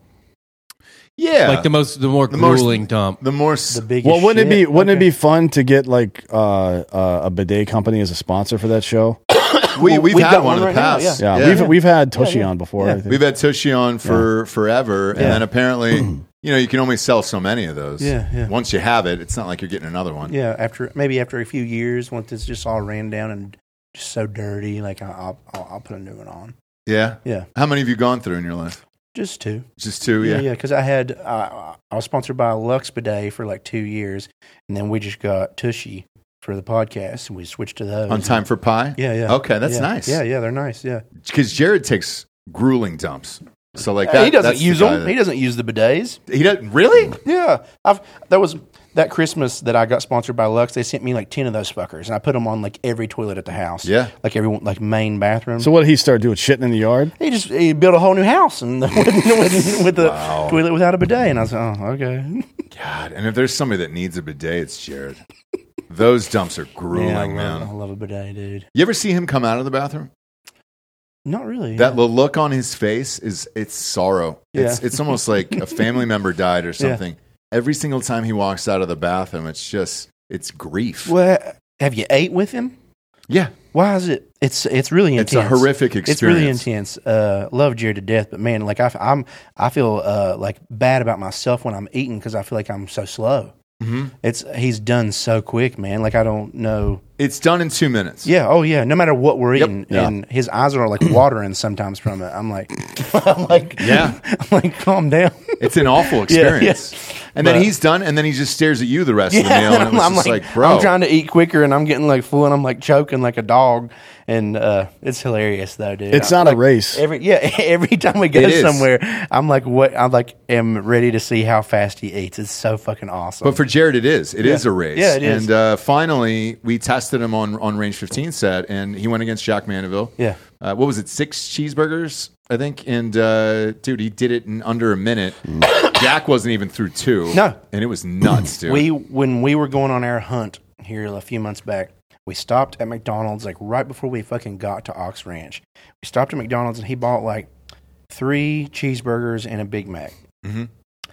yeah. like the more grueling dump. The more the biggest. Well, wouldn't shit. it be fun to get like a bidet company as a sponsor for that show? we've we've had got one in one the right now, past. Yeah, we've had Tushy on before. I think. We've had Tushy on for forever, and Yeah. then apparently, you know, you can only sell so many of those. Yeah, yeah. Once you have it, it's not like you're getting another one. Yeah, after a few years, once it's just all ran down and just so dirty, like I'll put a new one on. Yeah. Yeah, How many have you gone through in your life? just two. Just two. Yeah. Yeah, because I was sponsored by Lux Bidet for like 2 years, and then we just got Tushy for the podcast, and we switched to those. On Time for Pie. Yeah, yeah. Okay, that's Yeah. nice. Yeah, they're nice. Yeah, Because Jared takes grueling dumps. So like he that, doesn't that's the use guy them. He doesn't use the bidets. He doesn't really. Yeah, that was that Christmas that I got sponsored by Lux. They sent me like 10 of those fuckers, and I put them on like every toilet at the house. Yeah. like like main bathroom. So what did he start doing? Shitting in the yard? He built a whole new house and with the toilet without a bidet, and I was like, oh, okay. God, and if there's somebody that needs a bidet, it's Jared. Those dumps are grueling, Yeah, I man. love a bidet, dude. You ever see him come out of the bathroom? Not really. That the look on his face it's sorrow. Yeah. It's almost like a family member died or something. Every single time he walks out of the bathroom, it's grief. Well, have you ate with him? Yeah, Why is it? It's really intense. it's a horrific experience. It's really intense. Love Jared to death, but man, like I feel like bad about myself when I'm eating because I feel like I'm so slow. Mm-hmm. He's done so quick, man. Like I don't know. It's done in 2 minutes. Yeah. Oh yeah. No matter what we're eating, Yeah. and his eyes are like watering sometimes from it. I'm like, Yeah. I'm like, calm down. It's an awful experience. yeah. And then But- he's done, and then he just stares at you the rest of the Yeah, meal. And it was I'm just like, bro. I'm trying to eat quicker, and I'm getting like full, and I'm like choking like a dog, and it's hilarious though, dude. It's not a race. Every time we go It is. somewhere, I'm like, am ready to see how fast he eats. It's so fucking awesome. But for Jared, it is. It is a race. Yeah, it is. And finally, we tested him on Range 15 set, and he went against Jack Mandeville. Yeah. What was it? 6 cheeseburgers, I think. And dude, he did it in under a minute. Jack wasn't even through 2. No. And it was nuts, dude. when we were going on our hunt here a few months back, We stopped at McDonald's like right before we fucking got to Ox Ranch. We stopped at McDonald's and he bought like 3 cheeseburgers and a Big Mac. Mhm.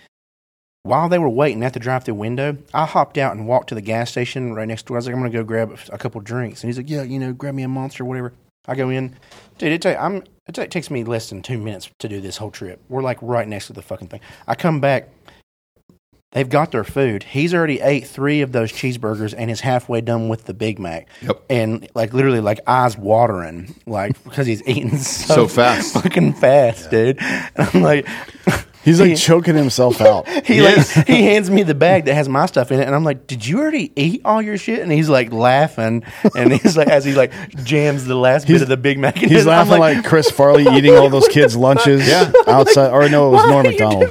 While they were waiting at the drive-thru window, I hopped out and walked to the gas station right next door. I was like, I'm going to go grab a couple drinks. And he's like, yeah, grab me a Monster or whatever. I go in. Dude, it takes me less than 2 minutes to do this whole trip. We're like right next to the fucking thing. I come back. They've got their food. He's already ate 3 of those cheeseburgers and is halfway done with the Big Mac. Yep. And like literally like eyes watering, like because he's eating So fast. fucking fast, dude. And I'm like, He's like choking himself out. he hands me the bag that has my stuff in it, and I'm like, "Did you already eat all your shit?" And he's like laughing, and he's like, as he like jams the last bit of the Big Mac. He's laughing like Chris Farley eating all those kids' lunches outside. Or no, it was Norm Macdonald.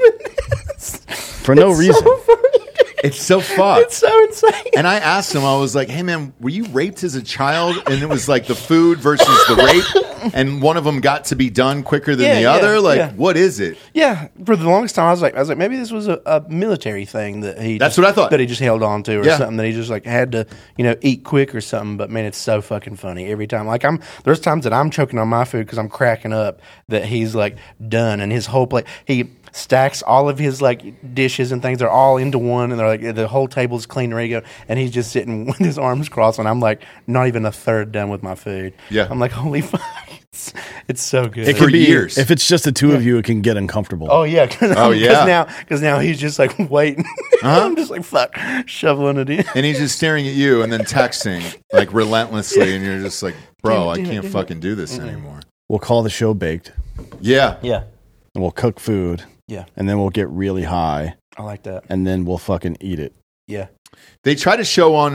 For no reason. It's so fucked. It's so insane. And I asked him, I was like, hey, man, were you raped as a child? And it was like the food versus the rape. And one of them got to be done quicker than the other. Like, what is it? Yeah, for the longest time, I was like, maybe this was a military thing that he. That's what I thought. That he just held on to, or something that he just like had to, eat quick or something. But man, it's so fucking funny every time. Like there's times that I'm choking on my food because I'm cracking up that he's like done, and his whole plate. He stacks all of his like dishes and things. They're all into one, and they're like the whole table's clean, ready to go. And he's just sitting with his arms crossed, and I'm like not even a third done with my food. Yeah, I'm like, holy fuck. It's so good. It For could be years. If it's just the two of you, it can get uncomfortable. Oh yeah. Because now he's just like waiting. I'm just like fuck, shoveling it in. And he's just staring at you and then texting like relentlessly, and you're just like, bro, I can't fucking do this anymore. We'll call the show Baked, Yeah. Yeah. and we'll cook food, Yeah. and then we'll get really high, I like that. and then we'll fucking eat it. Yeah. They tried to show on,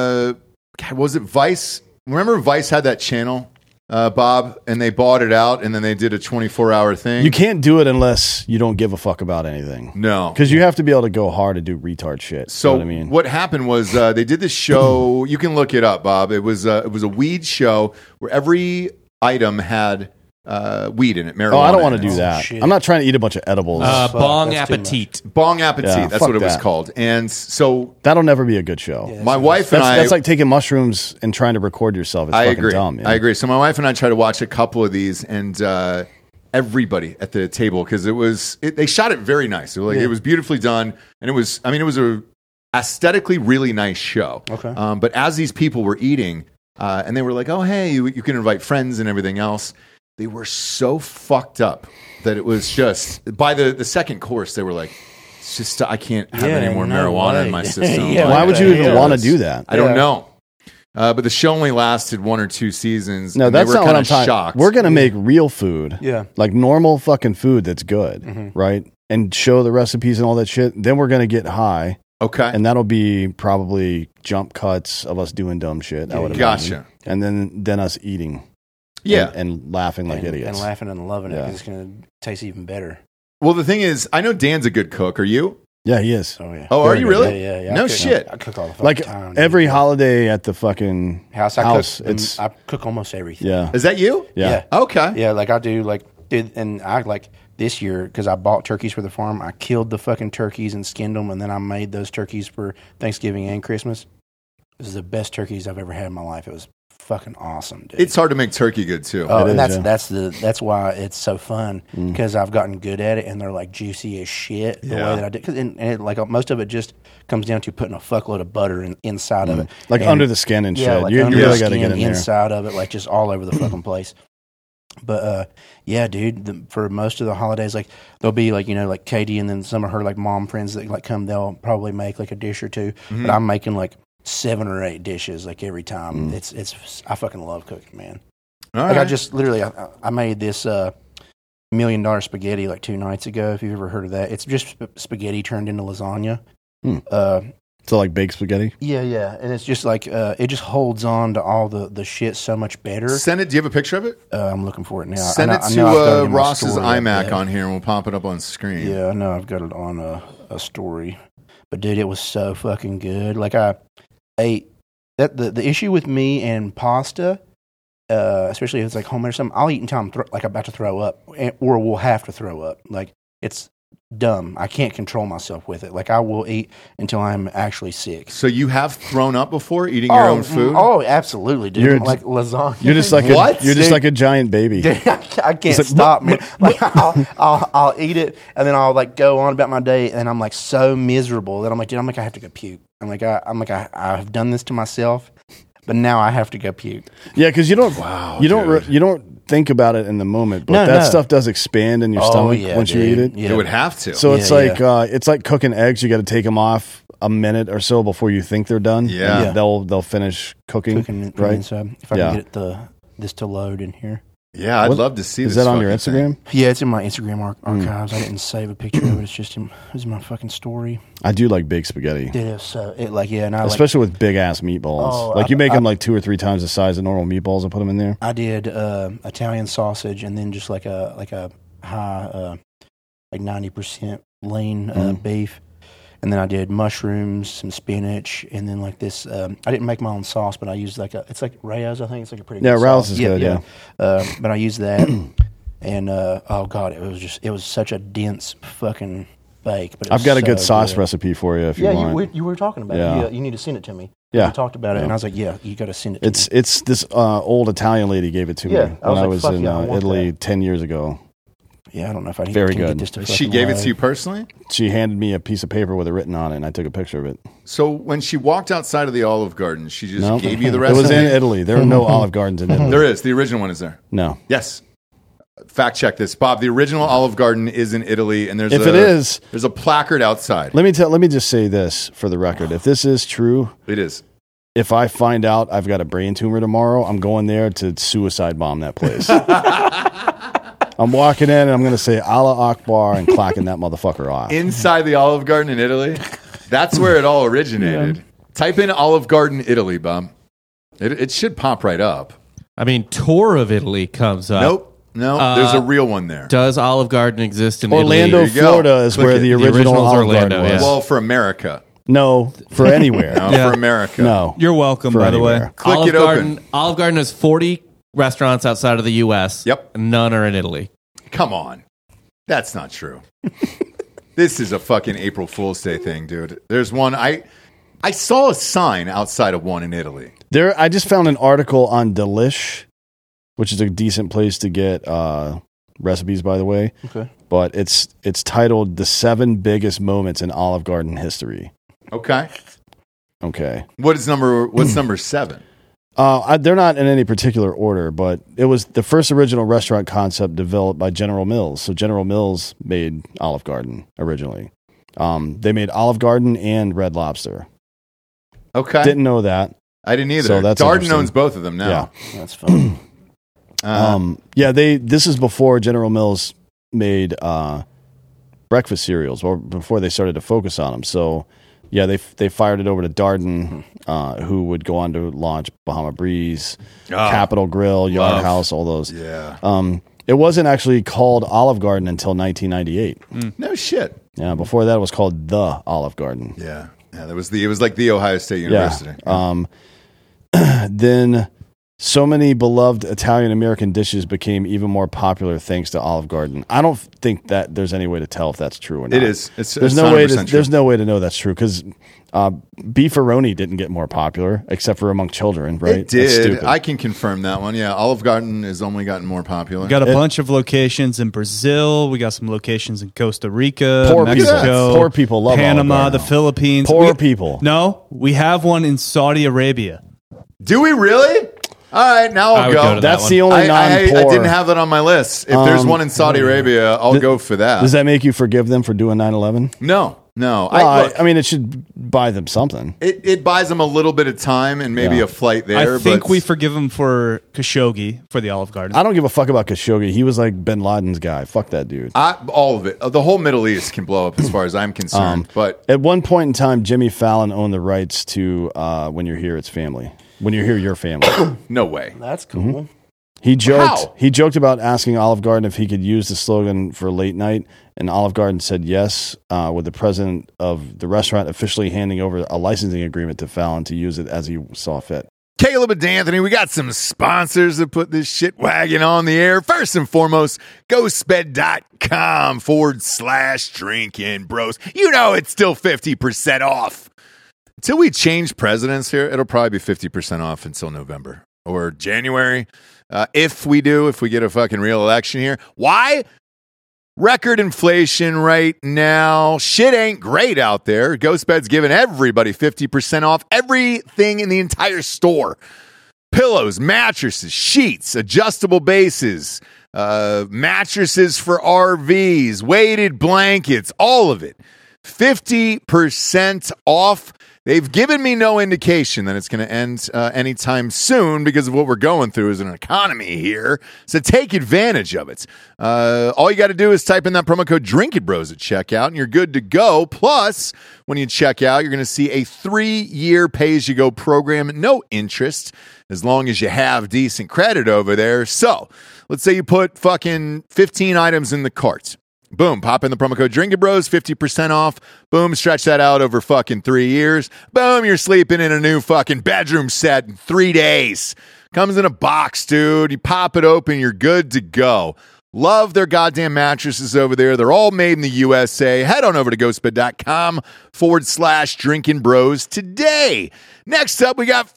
God, was it Vice? Remember Vice had that channel, Bob, and they bought it out, and then they did a 24-hour thing. You can't do it unless you don't give a fuck about anything. No. Because you have to be able to go hard and do retard shit. So you know what I mean? what happened was they did this show. You can look it up, Bob. It was a weed show where every item had weed in it, marijuana. Oh, I don't want to in it. do that. shit. I'm not trying to eat a bunch of edibles. Bong that's too appetit. Bong appetit. Yeah, that's fuck what it was that. called. And so That'll never be a good show. Yeah. my wife and That's like taking mushrooms and trying to record yourself. It's I fucking agree. dumb. Yeah. I agree. So my wife and I tried to watch a couple of these, and everybody at the table, because they shot it very nice. It was beautifully done, and it was a aesthetically really nice show. Okay. But as these people were eating, and they were like, "Oh, hey, you can invite friends and everything else," they were so fucked up that it was just by the second course they were like, "It's just I can't have any more no marijuana way. in my system." Yeah, Why would you even Yeah. want to do that? I don't Yeah. know. But the show only lasted 1 or 2 seasons. No, and that's they were not what kinda I'm talking. shocked. We're gonna make real food, Yeah. like normal fucking food that's good, right? And show the recipes and all that shit. Then we're gonna get high, okay. and that'll be probably jump cuts of us doing dumb shit. I would imagine. Gotcha. And then us eating, Yeah. and laughing like idiots. And laughing and loving it Yeah. because it's going to taste even better. Well, the thing is, I know Dan's a good cook. Are you? Yeah, he is. Oh, yeah. Oh, are Very you good. really? Yeah. No I cook, shit. I cook all the fucking Like time. every dude. holiday at the fucking house, I cook almost everything. Yeah, Is that you? yeah. Okay. Yeah, like I do, like, dude, and I like this year because I bought turkeys for the farm. I killed the fucking turkeys and skinned them, and then I made those turkeys for Thanksgiving and Christmas. This is the best turkeys I've ever had in my life. It was fucking awesome, dude. It's hard to make turkey good too. Oh, It and is, that's why it's so fun because I've gotten good at it, and they're like juicy as shit the way that I did. And like most of it just comes down to putting a fuckload of butter inside of it, Like And- under the skin and shit. like You under really the got to skin, get in there. inside of it, like just all over the fucking place. But yeah, dude, for most of the holidays, like there'll be like like Katie and then some of her like mom friends that like come. They'll probably make like a dish or two, but I'm making like 7 or 8 dishes like every time. It's I fucking love cooking, man. All Like right. I just literally I made this $1 million spaghetti like 2 nights ago. If you've ever heard of that, it's just spaghetti turned into lasagna. So like baked spaghetti. Yeah, and it's just like it just holds on to all the shit so much better. Send it. Do you have a picture of it? I'm looking for it now. Send I it know I've got to in my Ross's story. iMac Yeah. on here, and we'll pop it up on screen. Yeah, I know I've got it on a story, but dude, it was so fucking good. Like I ate that. The issue with me and pasta, especially if it's like homemade or something, I'll eat until I'm like about to throw up, or we'll have to throw up. Like it's dumb. I can't control myself with it. Like I will eat until I'm actually sick. So you have thrown up before eating your own food? Oh, absolutely, dude. You're- like lasagna. You're just like What? you're just like a giant baby. I can't stop, man. Like I'll eat it, and then I'll like go on about my day, and I'm like so miserable that I'm like, dude, I have to go puke. I've done this to myself, but now I have to go puke. Yeah, because you don't dude. you don't think about it in the moment, but that stuff does expand in your stomach once you eat it. Yeah. It would have to. So it's Yeah, it's like cooking eggs. You got to take them off a minute or so before you think they're done. Yeah. And they'll finish cooking. right? Right? So if I Yeah. can get this to load in here. yeah, I'd What- love to see Is this. that on your fucking Instagram? thing. Yeah, it's in my Instagram archives. I didn't save a picture of it. It's just it's my fucking story. I do like baked spaghetti, It is so and I especially with big ass meatballs. Oh, like you make them like 2 or 3 times the size of normal meatballs and put them in there. I did Italian sausage and then just like a high like 90% lean beef, and then I did mushrooms, some spinach, and then like this. I didn't make my own sauce, but I used it's like Rao's. I think it's like a pretty good Rao's sauce. is good. Yeah. But I used that, and oh god, it was such a dense fucking bake. But it I've was got a good so sauce good. recipe for you if you want. you were talking about Yeah. it. Yeah, you need to send it to me. Yeah. We talked about it, and I was like, yeah, you got to send it. To me. It's this old Italian lady gave it to Yeah, me I when was I like, was fuck in yeah, I want Italy that. 10 years ago. Yeah, I don't know if I can Very get good. this to She fucking gave it load. to you personally? She handed me a piece of paper with it written on it, and I took a picture of it. So when she walked outside of the Olive Garden, she just No, gave you the it recipe? was in Italy. There are no Olive Gardens in Italy. There is. The original one is there. No. Yes. Fact check this, Bob. The original Olive Garden is in Italy, and there's If it is- there's a placard outside. Let me just say this for the record. If this is true, It is. if I find out I've got a brain tumor tomorrow, I'm going there to suicide bomb that place. I'm walking in and I'm going to say Allah Akbar and clacking that motherfucker off. Inside the Olive Garden in Italy. That's where it all originated. Type in Olive Garden Italy, Bob. It should pop right up. I mean, Tour of Italy comes up. Nope. No, there's a real one there. Does Olive Garden exist in Orlando, Italy? There you go. Florida is Click where it. the The original original's Olive Orlando, Garden was. yeah. Well, for America. No, for anywhere. No, Yeah. for America. No. You're welcome, For by the way. anywhere. Click Olive it Garden, open. Olive Garden has 40 restaurants outside of the U.S. Yep. None are in Italy. Come on. That's not true. This is a fucking April Fool's Day thing, dude. There's one. I saw a sign outside of one in Italy. I just found an article on Delish, which is a decent place to get recipes, by the way. Okay. But it's titled "The 7 Biggest Moments in Olive Garden History." Okay. Okay. What's number 7? They're not in any particular order, but it was the first original restaurant concept developed by General Mills. So General Mills made Olive Garden originally. They made Olive Garden and Red Lobster. Okay. Didn't know that. I didn't either. So that's Darden interesting. owns both of them now. That's fun. This is before General Mills made breakfast cereals, or before they started to focus on them. So, yeah, they fired it over to Darden, who would go on to launch Bahama Breeze, Capitol Grill, Yard love. House, all those. Yeah. It wasn't actually called Olive Garden until 1998. No shit. Yeah, before that it was called the Olive Garden. Yeah. Yeah. It was like the Ohio State University. Then so many beloved Italian American dishes became even more popular thanks to Olive Garden. I don't think that there's any way to tell if that's true or not. It is. It's there's 100% true. no way to know that's true because beefaroni didn't get more popular except for among children, right? It That's did. stupid. I can confirm that one. Yeah. Olive Garden has only gotten more popular. We got a bunch of locations in Brazil. We got some locations in Costa Rica, Poor people. Mexico, Poor people love Panama, Olive the Garden. Philippines. Poor people. No, we have one in Saudi Arabia. Do we really? All right. Now I I'll would go. go to that That's one. the only I non-poor. didn't have that on my list. If there's one in Saudi Arabia, I'll go for that. Does that make you forgive them for doing 9/11? No. Well, Look, I mean, it should buy them something. it buys them a little bit of time and maybe Yeah. a flight there. I think but we forgive him for Khashoggi for the Olive Garden. I don't give a fuck about Khashoggi. He was like Bin Laden's guy. Fuck that dude. all of it. The whole Middle East can blow up as far as I'm concerned. But At one point in time, Jimmy Fallon owned the rights to When You're Here, It's Family. When You're Here, Your Family. no way. That's cool. He joked. How? He joked about asking Olive Garden if he could use the slogan for late night, and Olive Garden said yes. With the president of the restaurant officially handing over a licensing agreement to Fallon to use it as he saw fit. Caleb and Anthony, we got some sponsors that put this shit wagon on the air. First and foremost, ghostbed.com/drinking bros. You know it's still 50% off. Until we change presidents here, it'll probably be 50% off until November or January. If we get a fucking real election here. Why? Record inflation right now. Shit ain't great out there. GhostBed's giving everybody 50% off everything in the entire store. Pillows, mattresses, sheets, adjustable bases, mattresses for RVs, weighted blankets, all of it. 50% off. They've given me no indication that it's going to end anytime soon because of what we're going through as an economy here. So take advantage of it. All you got to do is type in that promo code DRINKITBROS at checkout, and you're good to go. Plus, when you check out, you're going to see a 3-year pay-as-you-go program, no interest, as long as you have decent credit over there. So let's say you put fucking 15 items in the cart. Boom, pop in the promo code Drinking Bros, 50% off. Boom, stretch that out over fucking 3 years. Boom, you're sleeping in a new fucking bedroom set in 3 days. Comes in a box, dude. You pop it open, you're good to go. Love their goddamn mattresses over there. They're all made in the USA. Head on over to ghostbed.com/drinking bros today. Next up, we got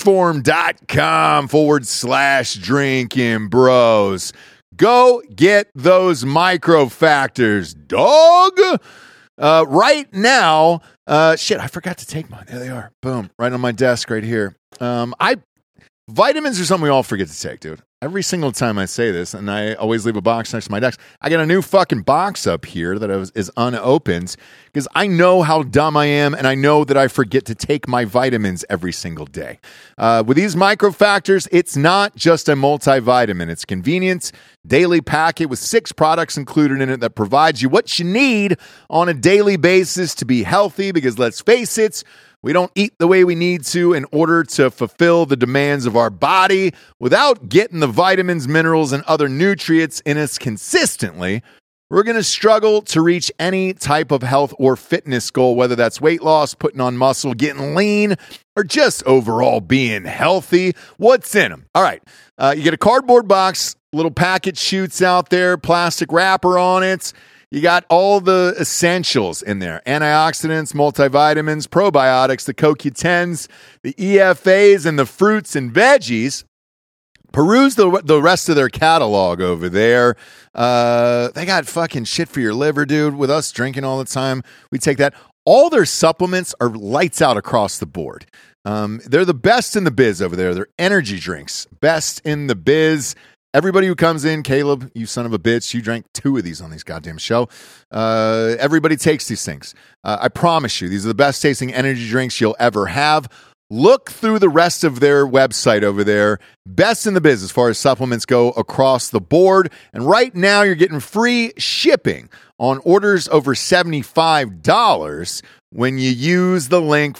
firstform.com/drinking bros. Go get those micro factors, dog. Right now, shit, I forgot to take mine. There they are. Boom. Right on my desk right here. Vitamins are something we all forget to take, dude. Every single time I say this, and I always leave a box next to my desk, I got a new fucking box up here that is unopened because I know how dumb I am, and I know that I forget to take my vitamins every single day. With these microfactors, it's not just a multivitamin. It's convenient, daily packet with 6 products included in it that provides you what you need on a daily basis to be healthy because let's face it, we don't eat the way we need to in order to fulfill the demands of our body without getting the vitamins, minerals, and other nutrients in us consistently. We're going to struggle to reach any type of health or fitness goal, whether that's weight loss, putting on muscle, getting lean, or just overall being healthy. What's in them? All right. You get a cardboard box, little packet shoots out there, plastic wrapper on it. You got all the essentials in there. Antioxidants, multivitamins, probiotics, the CoQ10s, the EFAs, and the fruits and veggies. Peruse the rest of their catalog over there. They got fucking shit for your liver, dude. With us drinking all the time, we take that. All their supplements are lights out across the board. They're the best in the biz over there. They're energy drinks. Best in the biz. Everybody who comes in, Caleb, you son of a bitch, you drank 2 of these on these goddamn show. Everybody takes these things. I promise you, these are the best tasting energy drinks you'll ever have. Look through the rest of their website over there. Best in the biz as far as supplements go across the board. And right now you're getting free shipping on orders over $75 when you use the link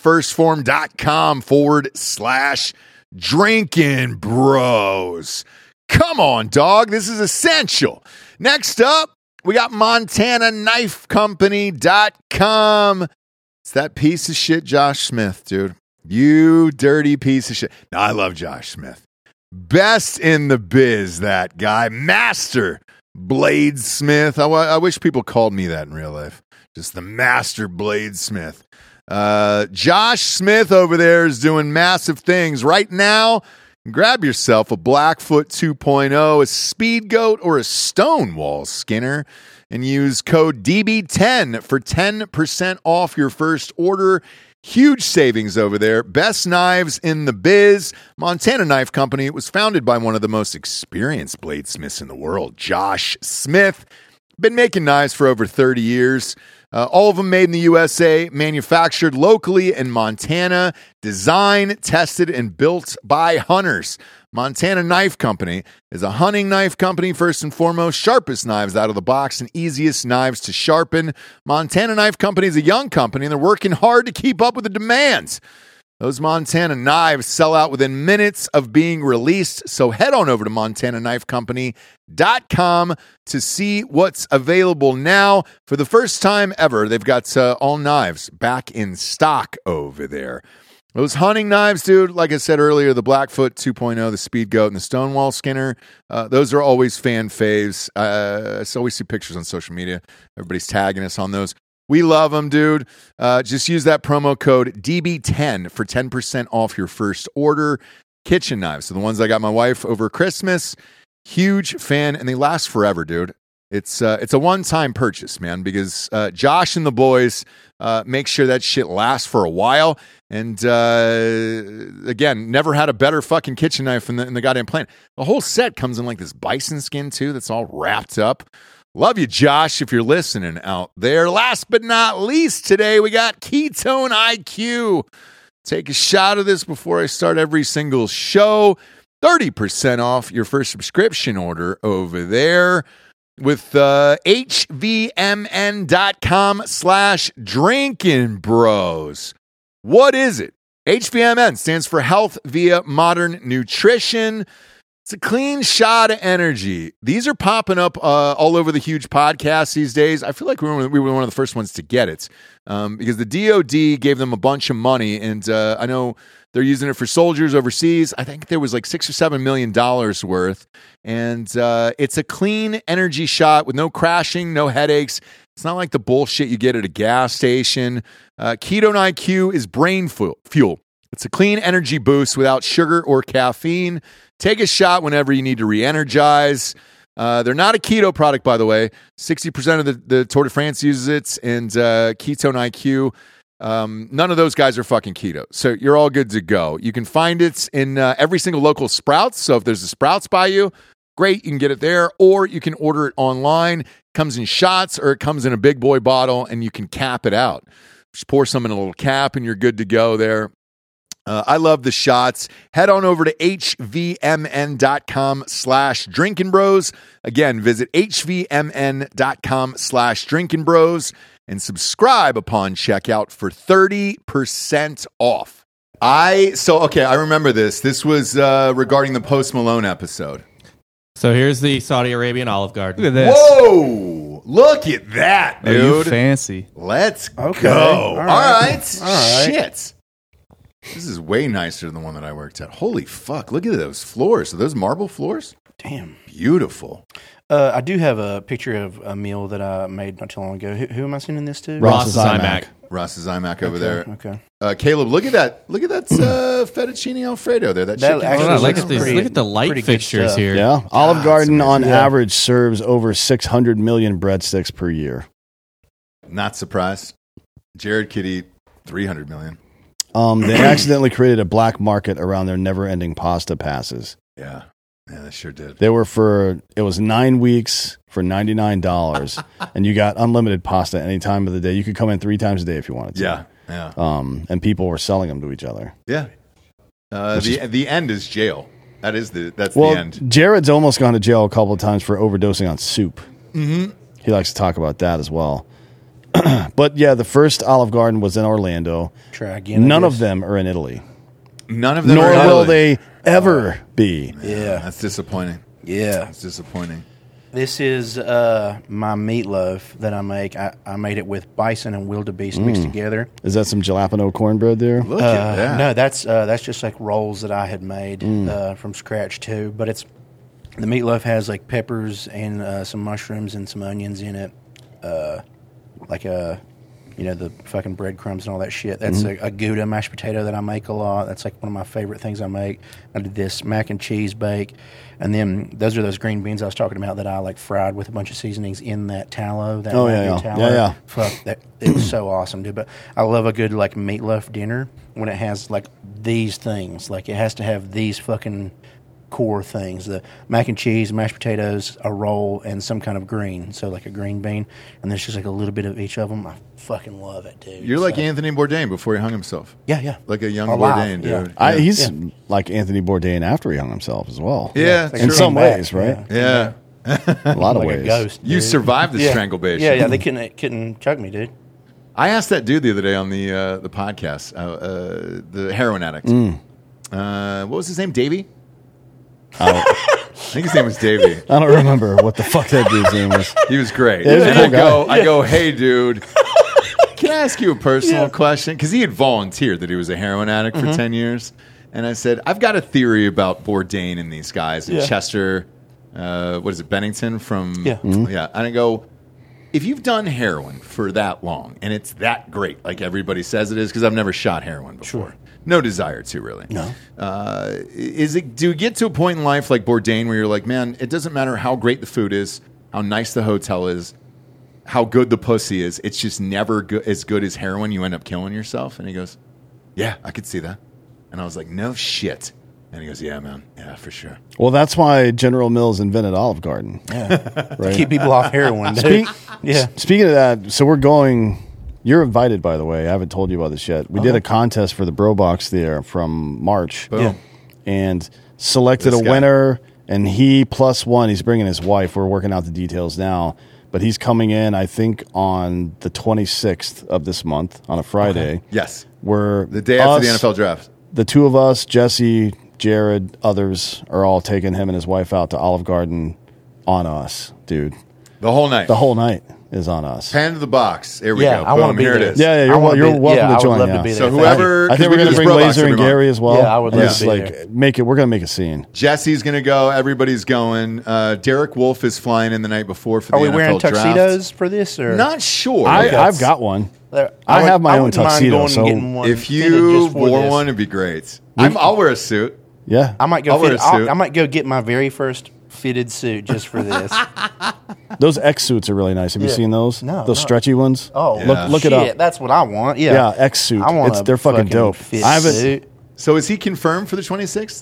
firstform.com/drinking bros. Come on, dog. This is essential. Next up, we got MontanaKnifeCompany.com. It's that piece of shit Josh Smith, dude. You dirty piece of shit. No, I love Josh Smith. Best in the biz, that guy. Master Bladesmith. I wish people called me that in real life. Just the Master Bladesmith. Josh Smith over there is doing massive things. Right now, grab yourself a Blackfoot 2.0, a Speed Goat, or a Stonewall Skinner, and use code DB10 for 10% off your first order. Huge savings over there. Best knives in the biz. Montana Knife Company. It was founded by one of the most experienced bladesmiths in the world, Josh Smith. Been making knives for over 30 years. All of them made in the USA, manufactured locally in Montana, designed, tested, and built by hunters. Montana Knife Company is a hunting knife company, first and foremost. Sharpest knives out of the box and easiest knives to sharpen. Montana Knife Company is a young company, and they're working hard to keep up with the demands. Those Montana knives sell out within minutes of being released, so head on over to MontanaKnifeCompany.com to see what's available now. For the first time ever, they've got all knives back in stock over there. Those hunting knives, dude, like I said earlier, the Blackfoot 2.0, the Speed Goat, and the Stonewall Skinner, those are always fan faves. I always see pictures on social media. Everybody's tagging us on those. We love them, dude. Just use that promo code DB10 for 10% off your first order. Kitchen knives, so the ones I got my wife over Christmas. Huge fan, and they last forever, dude. It's a one-time purchase, man, because Josh and the boys make sure that shit lasts for a while. And again, never had a better fucking kitchen knife in the goddamn plant. The whole set comes in like this bison skin too that's all wrapped up. Love you, Josh, if you're listening out there. Last but not least, today we got Ketone IQ. Take a shot of this before I start every single show. 30% off your first subscription order over there with hvmn.com/drinking bros. What is it? HVMN stands for Health Via Modern Nutrition. It's a clean shot of energy. These are popping up all over the huge podcasts these days. I feel like we were one of the first ones to get it because the DOD gave them a bunch of money, and I know they're using it for soldiers overseas. I think there was like $6 or $7 million worth, and it's a clean energy shot with no crashing, no headaches. It's not like the bullshit you get at a gas station. Ketone IQ is brain fuel. It's a clean energy boost without sugar or caffeine. Take a shot whenever you need to re-energize. They're not a keto product, by the way. 60% of the Tour de France uses it, and Ketone IQ, none of those guys are fucking keto. So you're all good to go. You can find it in every single local Sprouts. So if there's a Sprouts by you, great, you can get it there. Or you can order it online. It comes in shots or it comes in a big boy bottle, and you can cap it out. Just pour some in a little cap, and you're good to go there. I love the shots. Head on over to hvmn.com/drinking bros. Again, visit hvmn.com/drinking bros and subscribe upon checkout for 30% off. I remember this. This was regarding the Post Malone episode. So here's the Saudi Arabian Olive Garden. Look at this. Whoa! Look at that, Oh, you dude. fancy. Let's Okay. go. All right. Shit. This is way nicer than the one that I worked at. Holy fuck. Look at those floors. Are those marble floors? Damn. Beautiful. I do have a picture of a meal that I made not too long ago. Who am I sending this to? Ross's iMac. Ross's iMac over there. Okay. Caleb, look at that. Look at that fettuccine Alfredo there. That chicken. actually Hold on, look looks at these. pretty- Look at the light pretty good fixtures stuff. here. Yeah. Olive Garden on amazing. Yeah. average serves over 600 million breadsticks per year. Not surprised. Jared could eat 300 million. They accidentally created a black market around their never-ending pasta passes. Yeah. Yeah, they sure did. It was 9 weeks for $99, and you got unlimited pasta any time of the day. You could come in 3 times a day if you wanted to. Yeah. Yeah. And people were selling them to each other. Yeah. The end is jail. That's the Well, end. Jared's almost gone to jail a couple of times for overdosing on soup. Mm-hmm. He likes to talk about that as well. But yeah, the first Olive Garden was in Orlando. Try again. None of them are in Italy. None of them Nor are in will Italy. they ever be. Yeah. That's disappointing. Yeah. That's disappointing. This is my meatloaf that I make. I made it with bison and wildebeest mixed together. Is that some jalapeno cornbread there? Look at that. No, that's just like rolls that I had made from scratch too. But the meatloaf has like peppers and some mushrooms and some onions in it, the fucking breadcrumbs and all that shit. That's a Gouda mashed potato that I make a lot. That's like one of my favorite things I make. I did this mac and cheese bake, and then those are those green beans I was talking about that I like fried with a bunch of seasonings in that tallow. That Oh, Maggi yeah. tallow. Yeah. Fuck that! It was so awesome, dude. But I love a good like meatloaf dinner when it has like these things. Like it has to have these fucking core things: the mac and cheese, mashed potatoes, a roll, and some kind of green. So like a green bean, and there's just like a little bit of each of them. I fucking love it, dude. You're like So- Anthony Bourdain before he hung himself. yeah. Like a young Alive, Bourdain, dude. yeah. He's like Anthony Bourdain after he hung himself as well. Yeah, Like In true. some back, ways, right? Yeah. A lot of Like ways. a ghost. You dude. survived the Yeah. strangulation. Yeah. They couldn't choke me, dude. I asked that dude the other day on the podcast, the heroin addict. What was his name? Davey? I think his name was Davey. I don't remember what the fuck that dude's name was. He was great. Yeah, he was a And cool guy. I go, hey, dude. Can I ask you a personal question? Because he had volunteered that he was a heroin addict for 10 years. And I said, I've got a theory about Bourdain and these guys. And Chester, what is it, Bennington from... Yeah. Yeah. And I go, if you've done heroin for that long and it's that great, like everybody says it is, because I've never shot heroin before. Sure. No desire to, really. No. Do you get to a point in life like Bourdain where you're like, man, it doesn't matter how great the food is, how nice the hotel is, how good the pussy is, it's just never as good as heroin. You end up killing yourself. And he goes, yeah, I could see that. And I was like, no shit. And he goes, yeah, man. Yeah, for sure. Well, that's why General Mills invented Olive Garden. Yeah. Right? Keep people off heroin. Speaking of that, so we're going... You're invited, by the way. I haven't told you about this yet. We did a contest for the Bro Box there from March. Boom. And selected a winner, and he plus one. He's bringing his wife. We're working out the details now. But he's coming in, I think, on the 26th of this month, on a Friday. Okay. Yes. We're the day after the NFL draft. The two of us, Jesse, Jared, others, are all taking him and his wife out to Olive Garden on us, dude. The whole night. The whole night is on us. Pan to the box. Here we go. Boom, I want to be here there. it is. Yeah, you're welcome to join. I would love to be there. So whoever, I think we're going to bring Laser and Gary as well. Yeah, I would love to be like there. make it. We're going to make a scene. Jesse's going to go. Everybody's going. Derek Wolf is flying in the night before for the Are we NFL wearing draft. tuxedos for this? Or Not sure. I've got one. I have my own tuxedo. So if you wore one, it'd be great. I'll wear a suit. Yeah, I might go. I might go get my very first fitted suit just for this. Those X suits are really nice. Have you seen those? No, those stretchy ones. Oh, look it up. That's what I want. Yeah, X suit. I want they're fucking dope. I have suit. So is he confirmed for the 26th?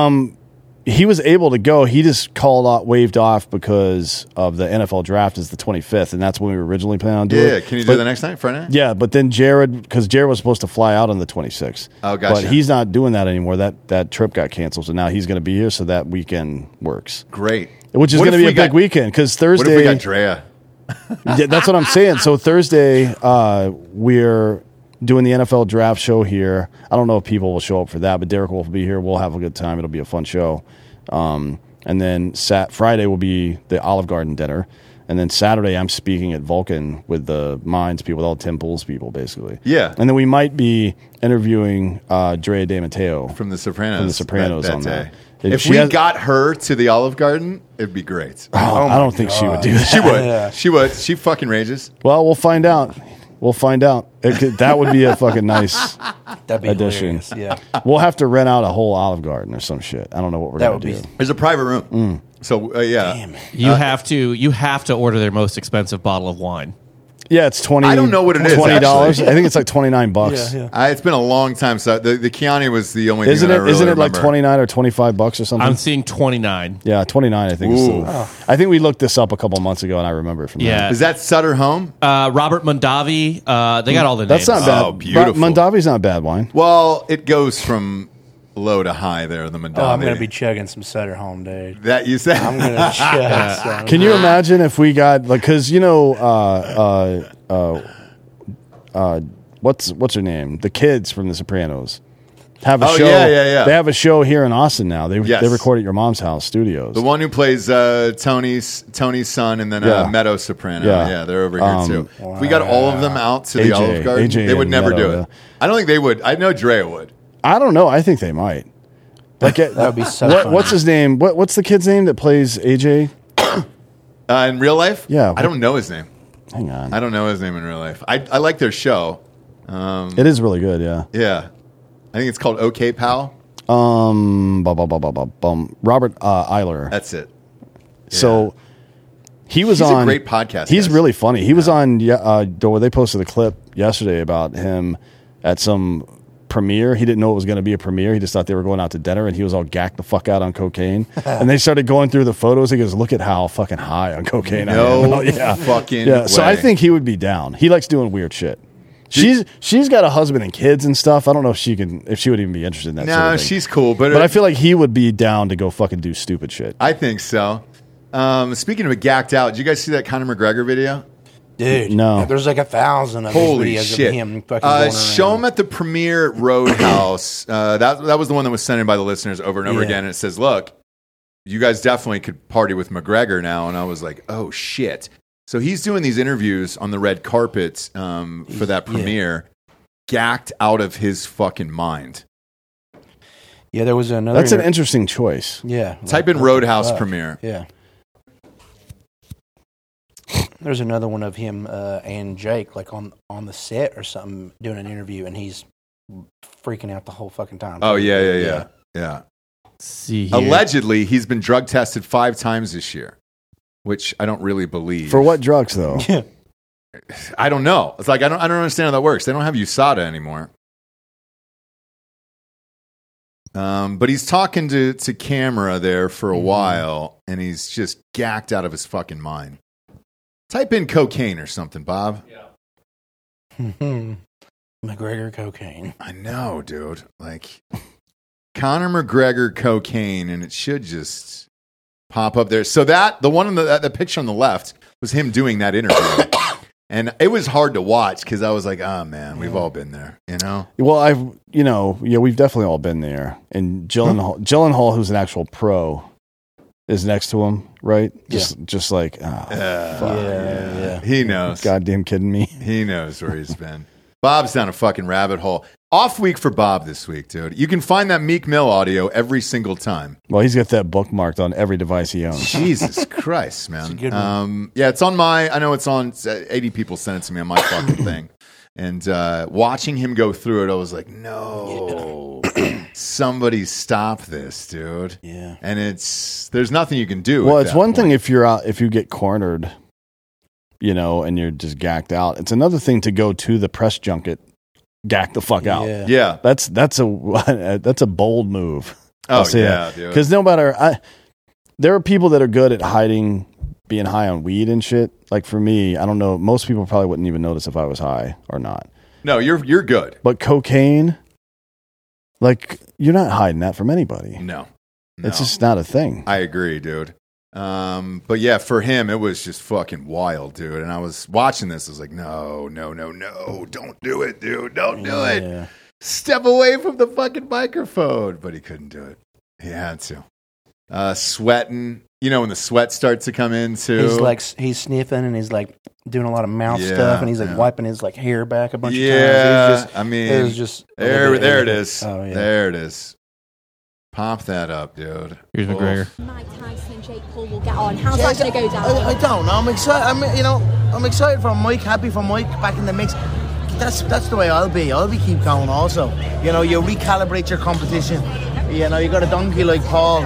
He was able to go. He just waved off because of the NFL draft is the 25th, and that's when we were originally planning on doing it. Yeah, can you do the next night, Friday night? Yeah, but then because Jared was supposed to fly out on the 26th. Oh, gotcha. But he's not doing that anymore. That trip got canceled, so now he's going to be here, so that weekend works. Great. Which is going to be a big weekend, because Thursday... What if we got Drea? Yeah, that's what I'm saying. So Thursday, we're doing the NFL draft show here. I don't know if people will show up for that, but Derek will be here. We'll have a good time. It'll be a fun show. And then Friday will be the Olive Garden dinner. And then Saturday, I'm speaking at Vulcan with the Minds people, with all Tim Pool's people, basically. Yeah. And then we might be interviewing Drea De Matteo from The Sopranos. On that. If we got her to the Olive Garden, it'd be great. I don't think she would do that. She would. Yeah. She would. She fucking rages. Well, we'll find out. That would be a fucking nice addition. Hilarious. Yeah. We'll have to rent out a whole Olive Garden or some shit. I don't know what we're going to do. There's a private room. So, yeah. Damn it. You have to order their most expensive bottle of wine. Yeah, it's $20. I don't know what it is, $20. actually. I think it's like $29. Yeah. It's been a long time. So the Chianti was the only Isn't thing it? that I really Isn't it like remember. $29 or $25 or something? I'm seeing 29. Yeah, $29. I think. I think we looked this up a couple months ago, and I remember it from Yeah. Is that Sutter Home? Robert Mondavi. They got all the names. That's not bad. Oh, beautiful. Mondavi's not bad wine. Well, it goes from low to high there, the Mondavi. Oh, I'm going to be chugging some Sutter Home, dude. That you said? I'm going to chug some. Can you imagine if we got because what's her name? The kids from The Sopranos have a show. Yeah. They have a show here in Austin now. They Yes. record at your mom's house studios. The one who plays Tony's son and then Meadow Soprano. Yeah, they're over here too. If we got all of them out to the Olive Garden, they would never do it. I don't think they would. I know Drea would. I don't know. I think they might. Like That would be so fun. What's his name? What's the kid's name that plays AJ? In real life? Yeah. I don't know his name. Hang on. I don't know his name in real life. I like their show. It is really good. Yeah. Yeah. I think it's called OK Pal. Robert Eiler. That's it. So he was He's on a great podcast. He's guys. really funny. He was on. They posted a clip yesterday about him at some premiere. He didn't know it was going to be a premiere. He just thought they were going out to dinner, and he was all gacked the fuck out on cocaine. And they started going through the photos. He goes, "Look at how fucking high on cocaine I am." No fucking yeah. So I way. think he would be down. He likes doing weird shit. She's got a husband and kids and stuff. I don't know if she would even be interested in that. No, sort of thing. she's cool, but I feel like he would be down to go fucking do stupid shit. I think so. Speaking of gacked out, did you guys see that Conor McGregor video? Dude, No. there's like 1,000 of Holy these videos shit! of him fucking going around. Show him at the premiere at Roadhouse. That was the one that was sent in by the listeners over and over again. And it says, "Look, you guys definitely could party with McGregor now." And I was like, "Oh shit!" So he's doing these interviews on the red carpet for that premiere, gacked out of his fucking mind. Yeah, there was another. That's an interesting choice. Yeah. Type in Roadhouse premiere. Yeah. There's another one of him and Jake, like on the set or something, doing an interview, and he's freaking out the whole fucking time. Oh, yeah. See here. Allegedly, he's been drug tested 5 times this year, which I don't really believe. For what drugs, though? Yeah. I don't know. It's like I don't understand how that works. They don't have USADA anymore. But he's talking to camera there for a while, and he's just gacked out of his fucking mind. Type in cocaine or something, Bob. Yeah. McGregor cocaine. I know, dude. Like Conor McGregor cocaine, and it should just pop up there. So the one in the picture on the left was him doing that interview. And it was hard to watch because I was like, oh, man, we've all been there, you know? Well, we've definitely all been there. And Gyllenhaal, who's an actual pro, is next to him, right? Just like, fuck. Yeah. He knows. Goddamn kidding me. He knows where he's been. Bob's down a fucking rabbit hole. Off week for Bob this week, dude. You can find that Meek Mill audio every single time. Well, he's got that bookmarked on every device he owns. Jesus Christ, man. It's a good one. Yeah, it's on I know it's on, 80 people sent it to me on my fucking thing. And watching him go through it, I was like, no, somebody stop this, dude. Yeah. And there's nothing you can do. Well, at it's that one point. thing if you get cornered, and you're just gacked out. It's another thing to go to the press junket, gack the fuck out. Yeah. That's a bold move. Oh, yeah, dude. Because there are people that are good at hiding being high on weed and shit. Like for me, I don't know. Most people probably wouldn't even notice if I was high or not. No, you're good. But cocaine, like you're not hiding that from anybody. No. It's just not a thing. I agree, dude. But yeah, for him, it was just fucking wild, dude. And I was watching this. I was like, no, don't do it, dude. Don't do it. Step away from the fucking microphone. But he couldn't do it. He had to. Sweating. When the sweat starts to come in too. He's sniffing and he's like doing a lot of mouth stuff, and he's like wiping his like hair back a bunch of times. It was just there it is. Oh, yeah. There it is. Pop that up, dude. Here's McGregor. Mike Tyson and Jake Paul will get on. How's that going to go down? I don't know. I'm excited. I'm excited for Mike. Happy for Mike back in the mix. That's the way I'll be. I'll be keep going. Also, you recalibrate your competition. You got a donkey like Paul.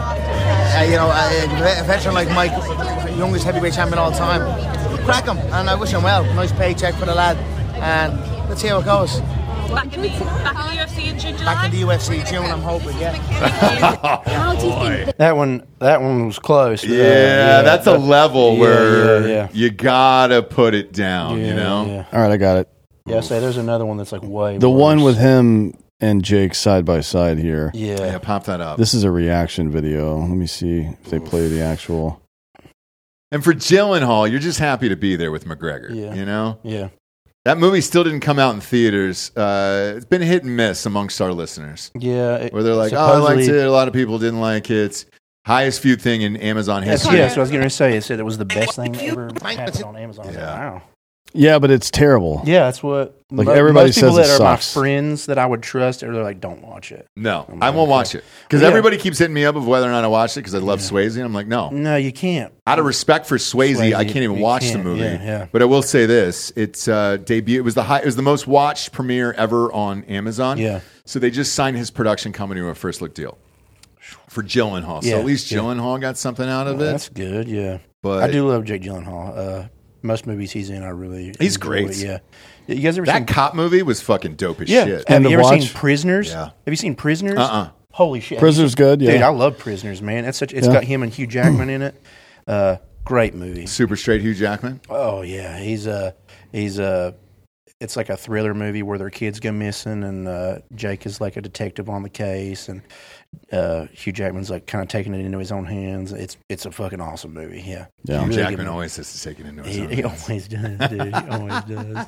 A veteran like Mike, youngest heavyweight champion all time. Crack him, and I wish him well. Nice paycheck for the lad, and let's see how it goes. Back in the UFC in June, July? Back in the UFC June, I'm hoping, yeah. How do you think that one was close. That's a level where you gotta put it down, Yeah. All right, I got it. Yeah, there's another one that's like way The worse. one with him and Jake side by side here. Yeah, pop that up. This is a reaction video. Let me see if they play the actual. And for Gyllenhaal, you're just happy to be there with McGregor. Yeah. Yeah. That movie still didn't come out in theaters. It's been hit and miss amongst our listeners. Yeah. Where they're like, I liked it. A lot of people didn't like it. Highest viewed thing in Amazon history. Yeah, so I was going to say. It said it was the best thing ever happened on Amazon. Wow. Yeah, but it's terrible. Yeah, that's what. Everybody most people says it that are sucks. my friends that I would trust, they're like, don't watch it. No, I won't watch it. Because everybody keeps hitting me up of whether or not I watch it because I love Swayze. And I'm like, no. No, you can't. Out of respect for Swayze, I can't even watch the movie. Yeah. But I will say this: its debut. It was the most watched premiere ever on Amazon. Yeah. So they just signed his production company to a first look deal for Gyllenhaal. So at least Gyllenhaal got something out of it. That's good. Yeah. But I do love Jake Gyllenhaal. Most movies he's in, I really he's enjoy. great. Yeah. You guys ever that seen cop movie was fucking dope as Yeah. shit. Have you ever Watch? seen Prisoners? Yeah. Have you seen Prisoners? Holy shit. Prisoners good, yeah. Dude, I love Prisoners, man. It's got him and Hugh Jackman in it. Great movie. Super straight Hugh Jackman. Oh yeah, he's it's like a thriller movie where their kids go missing, and Jake is like a detective on the case, and Hugh Jackman's like kind of taking it into his own hands. It's a fucking awesome movie. Yeah. Hugh Really Jackman good. always has to take it into his own He hands. always does, dude. He always does.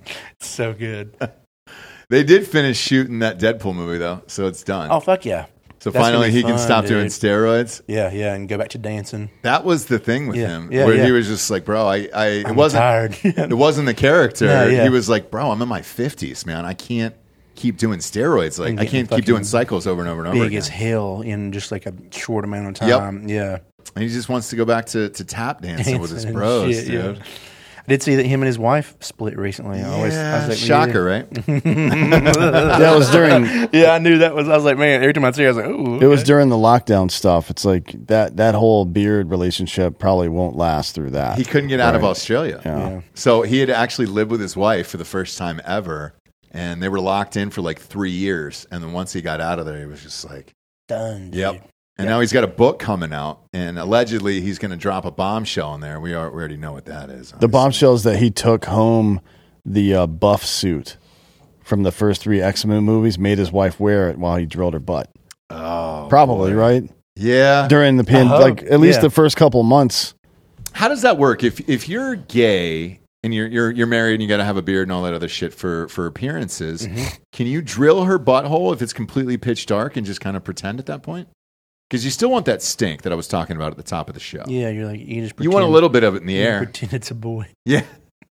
So good. They did finish shooting that Deadpool movie though, so it's done. Oh fuck yeah. So That's gonna finally be he can fun, stop doing dude. steroids. Yeah, and go back to dancing. That was the thing with Yeah, him, yeah, where he yeah. was just like, bro, it I'm wasn't tired. it wasn't the character. No, yeah. He was like, bro, I'm in my 50s, man. I can't keep doing steroids. Like, And I getting can't keep doing fucking cycles over and over and over Big again. as hell in just like a short amount of Yep. time. Yeah. And he just wants to go back to tap dancing with his Dancing and bros, shit, dude. yeah. I did see that him and his wife split recently. I was like, shocker, right? That was during. Yeah, I knew that was. I was like, man, every time I see it, I was like, ooh. It was during the lockdown stuff. It's like that whole beard relationship probably won't last through that. He couldn't get out of Right. Australia. Yeah. So he had actually lived with his wife for the first time ever. And they were locked in for like 3 years. And then once he got out of there, he was just like, Done. Dude. yep. And now he's got a book coming out. And allegedly he's going to drop a bombshell in there. We already know what that is. The bombshell is that he took home the buff suit from the first 3 X-Men movies, made his wife wear it while he drilled her butt. Oh, Probably, boy. right? Yeah. During the like at least the first couple months. How does that work? If you're gay and you're married and you got to have a beard and all that other shit for appearances, can you drill her butthole if it's completely pitch dark and just kind of pretend at that point? Because you still want that stink that I was talking about at the top of the show. Yeah, you're like, you just You want a little bit of it in the you air. Pretend it's a boy. Yeah.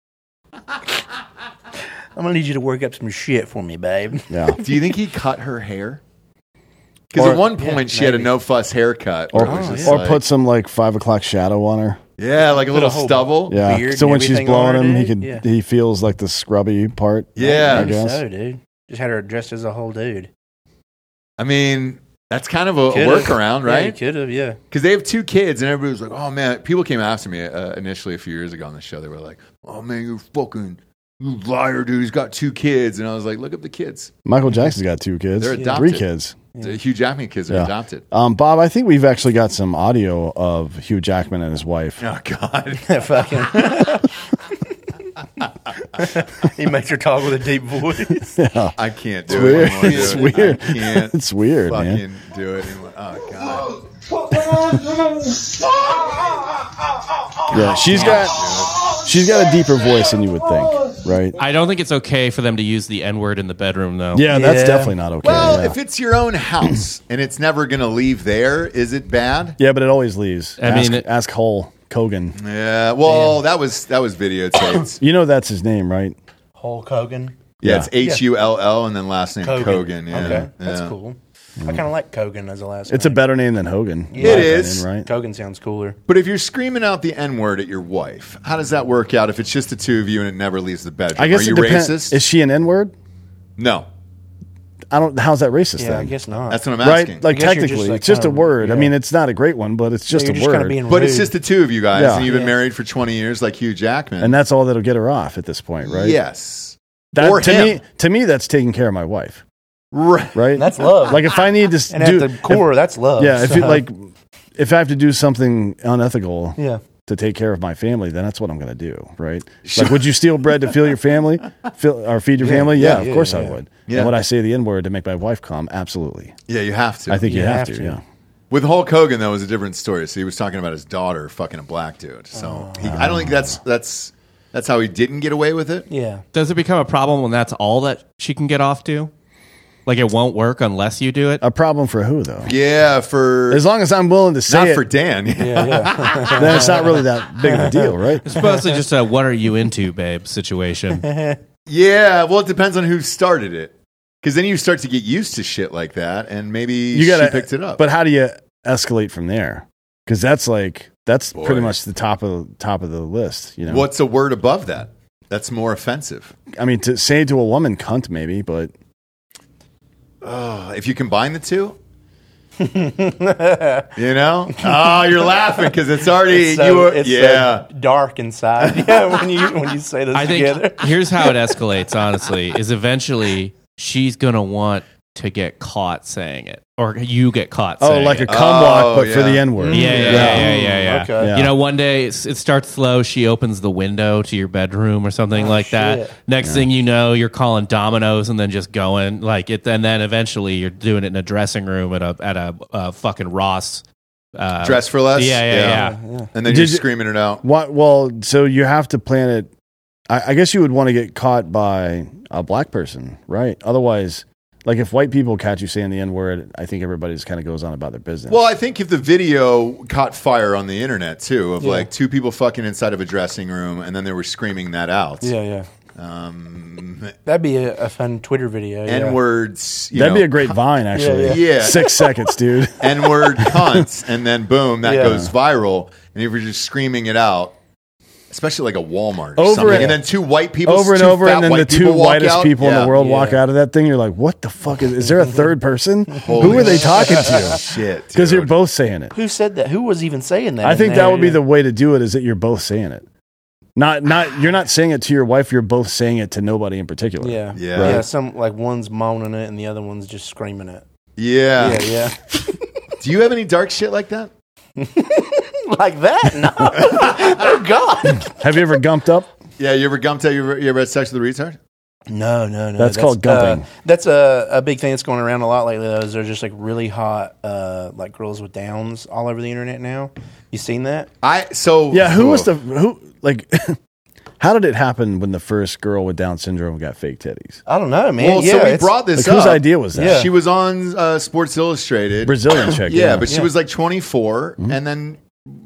I'm gonna need you to work up some shit for me, babe. Yeah. Do you think he cut her hair? Because Or- at one point she had a maybe. no fuss haircut. Or, where it was just or like- put some like 5 o'clock shadow on her. yeah, like a little whole stubble. Yeah. Beard So and when she's everything blowing on him, her, dude? he feels like the scrubby part. Yeah. I Maybe guess. so, dude. Just had her dressed as a whole dude. I mean, that's kind of a Could've. workaround, Yeah, you right? could have, yeah. Because they have 2 kids, and everybody was like, "Oh man!" People came after me initially a few years ago on the show. They were like, "Oh man, you liar, dude! He's got 2 kids." And I was like, "Look up the kids. Michael Jackson's got 2 kids. They're adopted. 3 kids. The Hugh Jackman kids are Yeah. adopted." Bob, I think we've actually got some audio of Hugh Jackman and his wife. Oh God! Fucking. He makes her talk with a deep voice. I can't It's do weird. it anymore. It's dude. weird. I can't It's weird, fucking man. do it anymore. Oh God! Yeah, she's got a deeper voice than you would think, right? I don't think it's okay for them to use the N word in the bedroom, though. Yeah, that's Yeah. definitely not okay. Well, yeah. if it's your own house and it's never going to leave there, is it bad? Yeah, but it always leaves. I mean, ask Hulk Hogan. Yeah. Well, that was videotaped. You know that's his name, right? Hulk Hogan. Yeah, Yeah. it's Hull and then last name Kogan. Yeah. Okay, that's Yeah. cool. I kind of like Kogan as a last It's a name. better name than Hogan. in Yeah. my It is. opinion, right? Kogan sounds cooler. But if you're screaming out the N word at your wife, how does that work out if it's just the 2 of you and it never leaves the bedroom? I guess Are you it depends. racist? Is she an N-word? No. I don't. How's that racist Yeah, then? I guess not. That's what I'm asking. Right? Like I guess you're just, technically, like, it's just a kinda- word. I yeah. mean, it's not a great one, but it's just you're a just kind of word. being But it's rude. just the 2 of you guys, Yeah. and you've been Yeah. married for 20 years like Hugh Jackman. And that's all that'll get her off at this point, right? Yes. That, Or to him. me, that's taking care of my wife, Right. right? That's love. Like if I need to and do, at the core, that's love. yeah, if so- you like, if I have to do something unethical, yeah. to take care of my family, then that's what I'm going to do, right? Like, would you steal bread to feed your family? Or feed your family? Yeah, of course I would. Yeah. And would I say the N-word to make my wife come? Absolutely. Yeah, you have to. I think you You have have to, to. yeah. With Hulk Hogan, that was a different story. So he was talking about his daughter fucking a black dude. So I don't think that's how he didn't get away with it. Yeah. Does it become a problem when that's all that she can get off to? Like it won't work unless you do it? A problem for who, though? Yeah, for As long as I'm willing to say not it, for Dan. then it's not really that big of a deal, right? It's mostly just a what are you into, babe situation. Yeah, well, it depends on who started it. Because then you start to get used to shit like that, and maybe You got she picked it up. But how do you escalate from there? Because that's Boy. pretty much the top of the list. You know, what's a word above that? That's more offensive. I mean, to say to a woman, "cunt," maybe, but If you combine the two, you know, oh, you're laughing because it's already So- you were, it's yeah. so dark inside. Yeah, when you say those I think together. here's how it escalates, honestly, is eventually she's going to want to get caught saying it. Or you get caught saying like a it. cum walk, Oh, but for yeah. the N word. Yeah. Okay. Yeah. You know, one day it starts slow. She opens the window to your bedroom or something like that. shit. Next thing you know, you're calling Domino's and then just going like it. And then eventually you're doing it in a dressing room at a fucking Ross. Dress for less. Yeah. And then Did you're you- screaming it out. What? Well, so you have to plan it. I guess you would want to get caught by a black person, right? Otherwise, Like if white people catch you saying the N word, I think everybody just kind of goes on about their business. Well, I think if the video caught fire on the internet too, of like two people fucking inside of a dressing room, and then they were screaming that out. Yeah. That'd be a fun Twitter video. N words. That'd be a great Vine, actually. Yeah. 6 seconds, dude. N word cunts, and then boom, that goes viral. And if you're just screaming it out, especially like a Walmart or something, and then two white people over and over, and then the two whitest people in the world walk out of that thing. You're like, what the fuck is there a third person? Who are they talking to? Shit, because you're both saying it. Who said that? Who was even saying that? I think that would be the way to do it. Is that you're both saying it. Not you're not saying it to your wife. You're both saying it to nobody in particular. Yeah. Some like one's moaning it and the other one's just screaming it. Yeah. Do you have any dark shit like that? Like that? No. Oh God. Have you ever gumped up? Yeah, you ever gumped up? You ever had sex with a retard? No. That's called gumping. That's a big thing that's going around a lot lately. Those are just like really hot, like girls with downs all over the internet now. You seen that? Who like? How did it happen when the first girl with Down syndrome got fake titties? I don't know, man. Well, so we brought this up. Whose idea was that? Yeah. She was on Sports Illustrated. Brazilian chick. But she was like 24, and then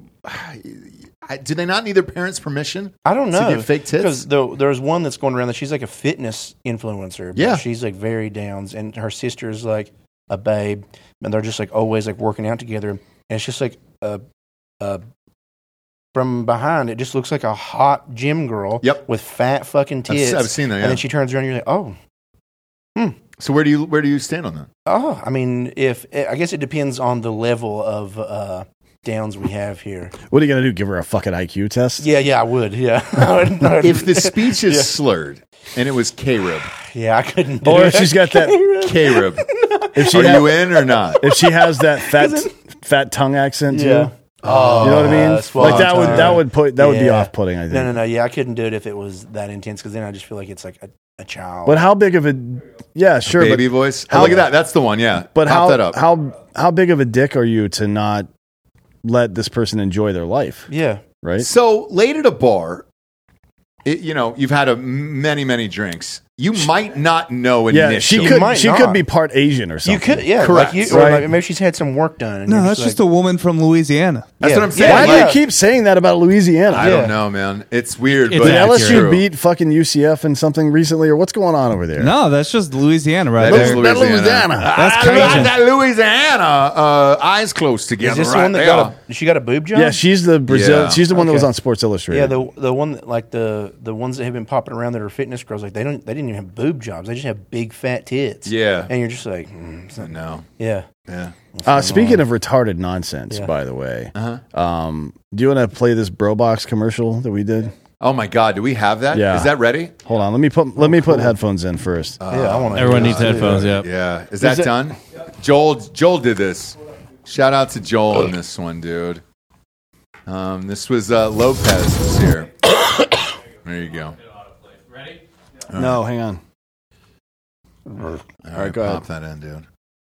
do they not need their parents' permission? I don't know. To get fake tits? Because there's one that's going around that she's like a fitness influencer. Yeah. She's like very downs, and her sister's like a babe, and they're just like always like working out together. And it's just like from behind, it just looks like a hot gym girl with fat fucking tits. I've seen that, yeah. And then she turns around and you're like, oh. So where do you stand on that? Oh, I mean, I guess it depends on the level of downs we have here. What are you going to do? Give her a fucking IQ test? Yeah, I would. Yeah. If the speech is slurred and it was K-Rib. Yeah, I couldn't do Or it. if she's got that K-Rib. Are you in or not? If she has that fat tongue accent too. Yeah. Oh, you know what I mean? Like that would be off-putting. I think. No. Yeah, I couldn't do it if it was that intense because then I just feel like it's like a child. But how big of a? Yeah, sure. Baby voice. Look at that. That's the one. Yeah. But Pop that up. how big of a dick are you to not let this person enjoy their life? Yeah. Right. So late at a bar, you've had many drinks. You might not know initially. She could be part Asian or something. You could, yeah, correct. Or like maybe she's had some work done. And No, that's just a woman from Louisiana. That's what I'm saying. Why do you keep saying that about Louisiana? I don't know, man. It's weird. Did but LSU beat fucking UCF in something recently, or what's going on over there? No, that's just Louisiana, right That there. is Louisiana. That's Cajun. That Louisiana. Eyes close together. Is this right the one that there. she got a boob job? Yeah, she's the Brazil. Yeah. She's the one that was on Sports Illustrated. Yeah, the one that, like the ones that have been popping around that are fitness girls, like they didn't even have boob jobs. They just have big fat tits. Yeah. And you're just like, no. Yeah. Yeah. Speaking of retarded nonsense, by the way, do you want to play this BroBox commercial that we did? Oh my God, do we have that? Yeah. Is that ready? Hold on, let me put headphones in first. Yeah, I want to. Everyone needs headphones. Yeah. Yeah. Is that done? Joel did this. Shout out to Joel in this one, dude. This was Lopez was here. There you go. Ready? No, hang on. All right, go pop ahead. that in, dude.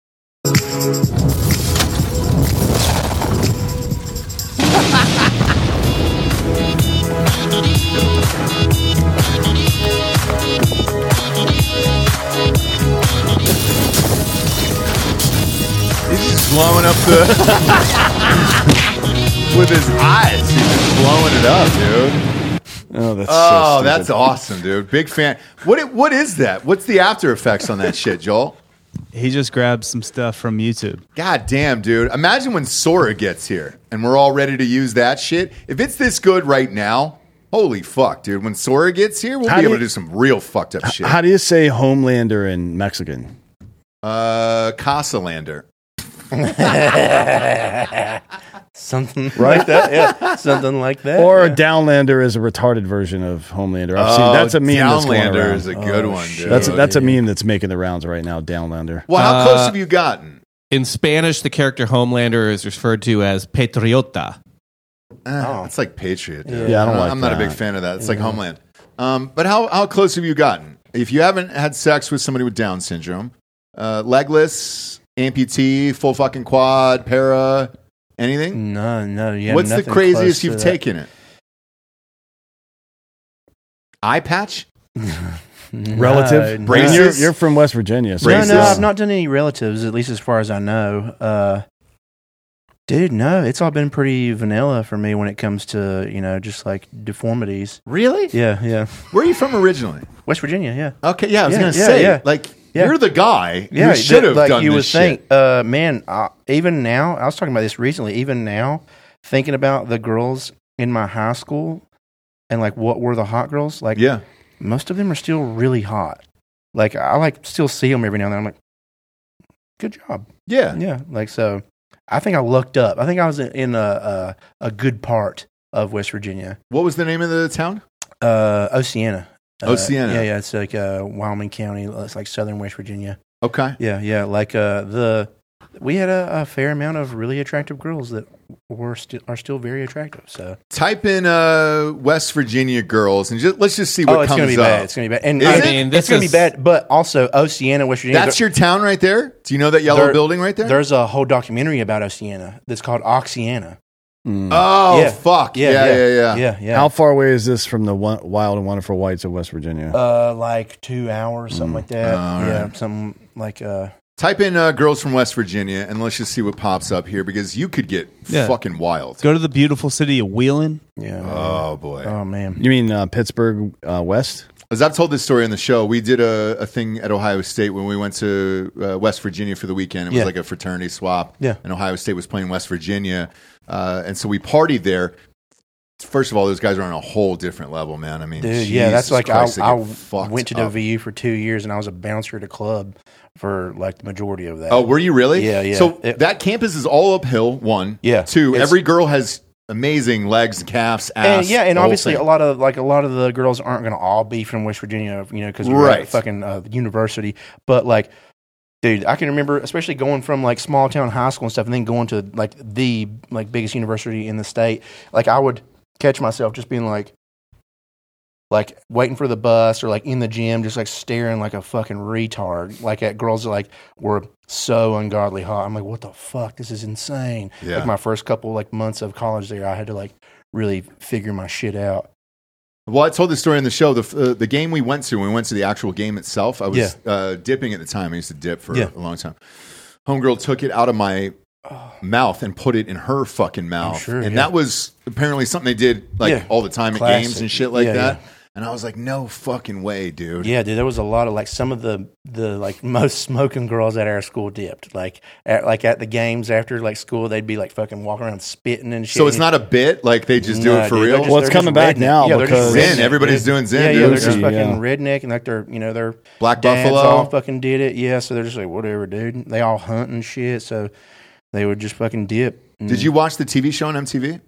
He's just blowing up the with his eyes. He's just blowing it up, dude. Oh, that's That's awesome, dude. Big fan. What is that? What's the after effects on that shit, Joel? He just grabbed some stuff from YouTube. God damn, dude. Imagine when Sora gets here and we're all ready to use that shit. If it's this good right now, holy fuck, dude. When Sora gets here, we'll be able to do some real fucked up shit. How do you say Homelander in Mexican? Casalander. Something like that. Yeah, something like that. Or Downlander is a retarded version of Homelander. I've seen that's a meme that's going Downlander around. is a good one, dude. That's a meme that's making the rounds right now. Downlander. Well, how close have you gotten? In Spanish, the character Homelander is referred to as Patriota. It's like Patriot, dude. Yeah, I don't like I'm not a that. big fan of that. It's like Homeland. But how close have you gotten? If you haven't had sex with somebody with Down syndrome, legless, amputee, full fucking quad, para, anything? No. Yeah. What's the nothing craziest close you've to that. taken it? Eye patch? Relative? No, I mean, Braces? you're from West Virginia. So Braces? No, I've not done any relatives, at least as far as I know. Dude, no, it's all been pretty vanilla for me when it comes to, just like deformities. Really? Yeah. Where are you from originally? West Virginia, yeah. Okay, yeah, I was Yeah, going to yeah, say, yeah. like, Yeah. you're the guy Yeah, who should have like done you this would shit. think, man, even now, I was talking about this recently, even now, thinking about the girls in my high school and like what were the hot girls, like Yeah. most of them are still really hot. Like I like still see them every now and then. I'm like, good job. Yeah. Yeah. Like, so I think I looked up. I think I was in a good part of West Virginia. What was the name of the town? Oceana. Oceana. Yeah. It's like Wyoming County. It's like southern West Virginia. Okay. Yeah. Like we had a fair amount of really attractive girls that are still very attractive. So Type in West Virginia girls and let's just see what it's comes gonna be up. bad. It's gonna be bad. And Is I it? mean, it's gonna be bad. But also Oceana, West Virginia. That's your town right there? Do you know that yellow building right there? There's a whole documentary about Oceana that's called Oxiana. Oh, Yeah. fuck. Yeah. How far away is this from the Wild and Wonderful Whites of West Virginia? Like 2 hours, something like that. Yeah, something like. Type in girls from West Virginia and let's just see what pops up here because you could get fucking wild. Go to the beautiful city of Wheeling. Yeah. Oh, boy. Oh, man. You mean Pittsburgh West? As I've told this story on the show, we did a thing at Ohio State when we went to West Virginia for the weekend. It was like a fraternity swap. Yeah. And Ohio State was playing West Virginia. And so we partied there. First of all, those guys are on a whole different level, man. I mean, Dude, Jesus that's like Christ, they I get fucked went to up. WVU for 2 years and I was a bouncer at a club for like the majority of that. Oh, were you really? Yeah. So that campus is all uphill, one. Yeah. Two, It's- every girl has amazing legs, calves, ass. And the whole obviously thing. a lot of the girls aren't going to all be from West Virginia, because we're Right. at fucking university. But like, dude, I can remember, especially going from like small town high school and stuff, and then going to like the biggest university in the state. Like, I would catch myself just being like waiting for the bus or like in the gym, just like staring like a fucking retard, like at girls that like were so ungodly hot. I'm like, what the fuck? This is insane. Yeah. Like my first couple like months of college there, I had to like really figure my shit out. Well, I told this story in the show. The game we went to, when we went to the actual game itself, I was dipping at the time. I used to dip for a long time. Homegirl took it out of my mouth and put it in her fucking mouth. Sure, and that was apparently something they did all the time Classic. at games and shit like Yeah, that. yeah. And I was like, no fucking way, dude. Yeah, dude, there was a lot of like some of the like most smoking girls at our school dipped. Like at the games after like school, they'd be like fucking walking around spitting and shit. So it's not a bit, like they just do No, it for dude, real? they're just- Well, it's they're coming just back redneck. now Yeah, they're just because- Zen, redneck. everybody's doing Zen, Yeah, dude. they're just Yeah. fucking redneck, and like their Black dads Buffalo? all fucking did it. Yeah, so they're just like, whatever, dude. They all hunt and shit, so they would just fucking dip. Did you watch the TV show on MTV?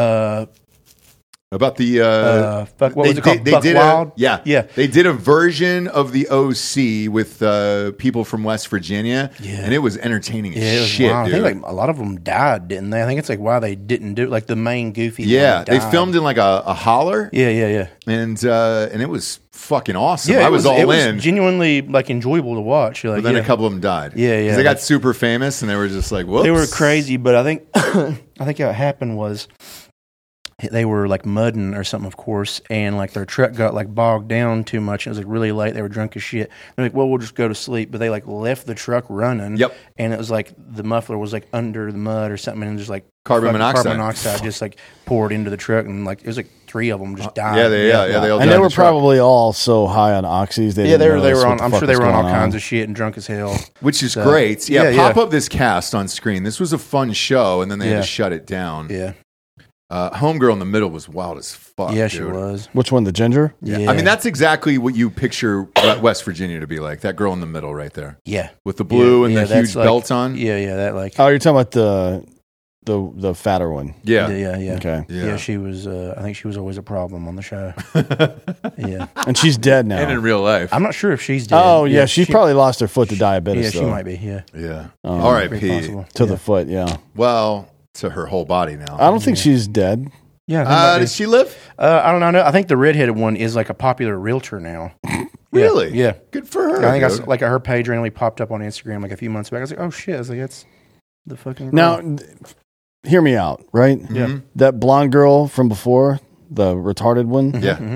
About the what was it called? Buck did Wild? yeah. They did a version of the OC with people from West Virginia, and it was entertaining as Yeah, it was shit, wild. dude. I think like a lot of them died, didn't they? I think it's like why they didn't do it. Like the main goofy. yeah, one they died. filmed in like a holler, Yeah. and it was fucking awesome. Yeah, I was all it in. was genuinely like enjoyable to watch. You're like, But then yeah. a couple of them died. Yeah, yeah. 'Cause they got super famous, and they were just like, whoops. They were crazy, but I think how it happened was they were like mudding or something, of course, and like their truck got like bogged down too much. It was like really late. They were drunk as shit. They're like, well, we'll just go to sleep. But they like left the truck running. Yep. And it was like the muffler was like under the mud or something, and just like Carbon monoxide. Carbon monoxide just like poured into the truck, and like it was like 3 of them just died. Yeah, they all And died they in were the truck. probably all so high on oxys. Yeah, they were notice what on. the I'm fuck sure they was were on all going kinds of shit and drunk as hell. Which is So, great. Yeah, yeah, pop yeah. up this cast on screen. This was a fun show, and then they had Yeah. to shut it down. Yeah, Homegirl in the middle was wild as fuck. yeah, dude. she was. Which one, the ginger? Yeah, I mean, that's exactly what you picture West Virginia to be like. That girl in the middle right there. yeah, With the blue and Yeah, the that's huge like- belt on. Yeah, that like. Oh, you're talking about the fatter one. Yeah. Yeah. Okay. Yeah, she was. I think she was always a problem on the show. Yeah, And she's dead now. And in real life. I'm not sure if she's dead. Oh, yeah, she probably lost her foot to diabetes. Yeah, she though. might be. Yeah, Yeah. very R.I.P. possible. To the foot, yeah. Well, to her whole body now. I don't think she's dead. Yeah, I think might be. Does she live? I don't know. I think the redheaded one is like a popular realtor now. Really? Yeah. Good for her. I think I dude. saw, like her page randomly popped up on Instagram like a few months back. I was like, oh shit! I was like, that's the fucking girl. Now, hear me out, right? Mhm. That blonde girl from before, the retarded one, Yeah.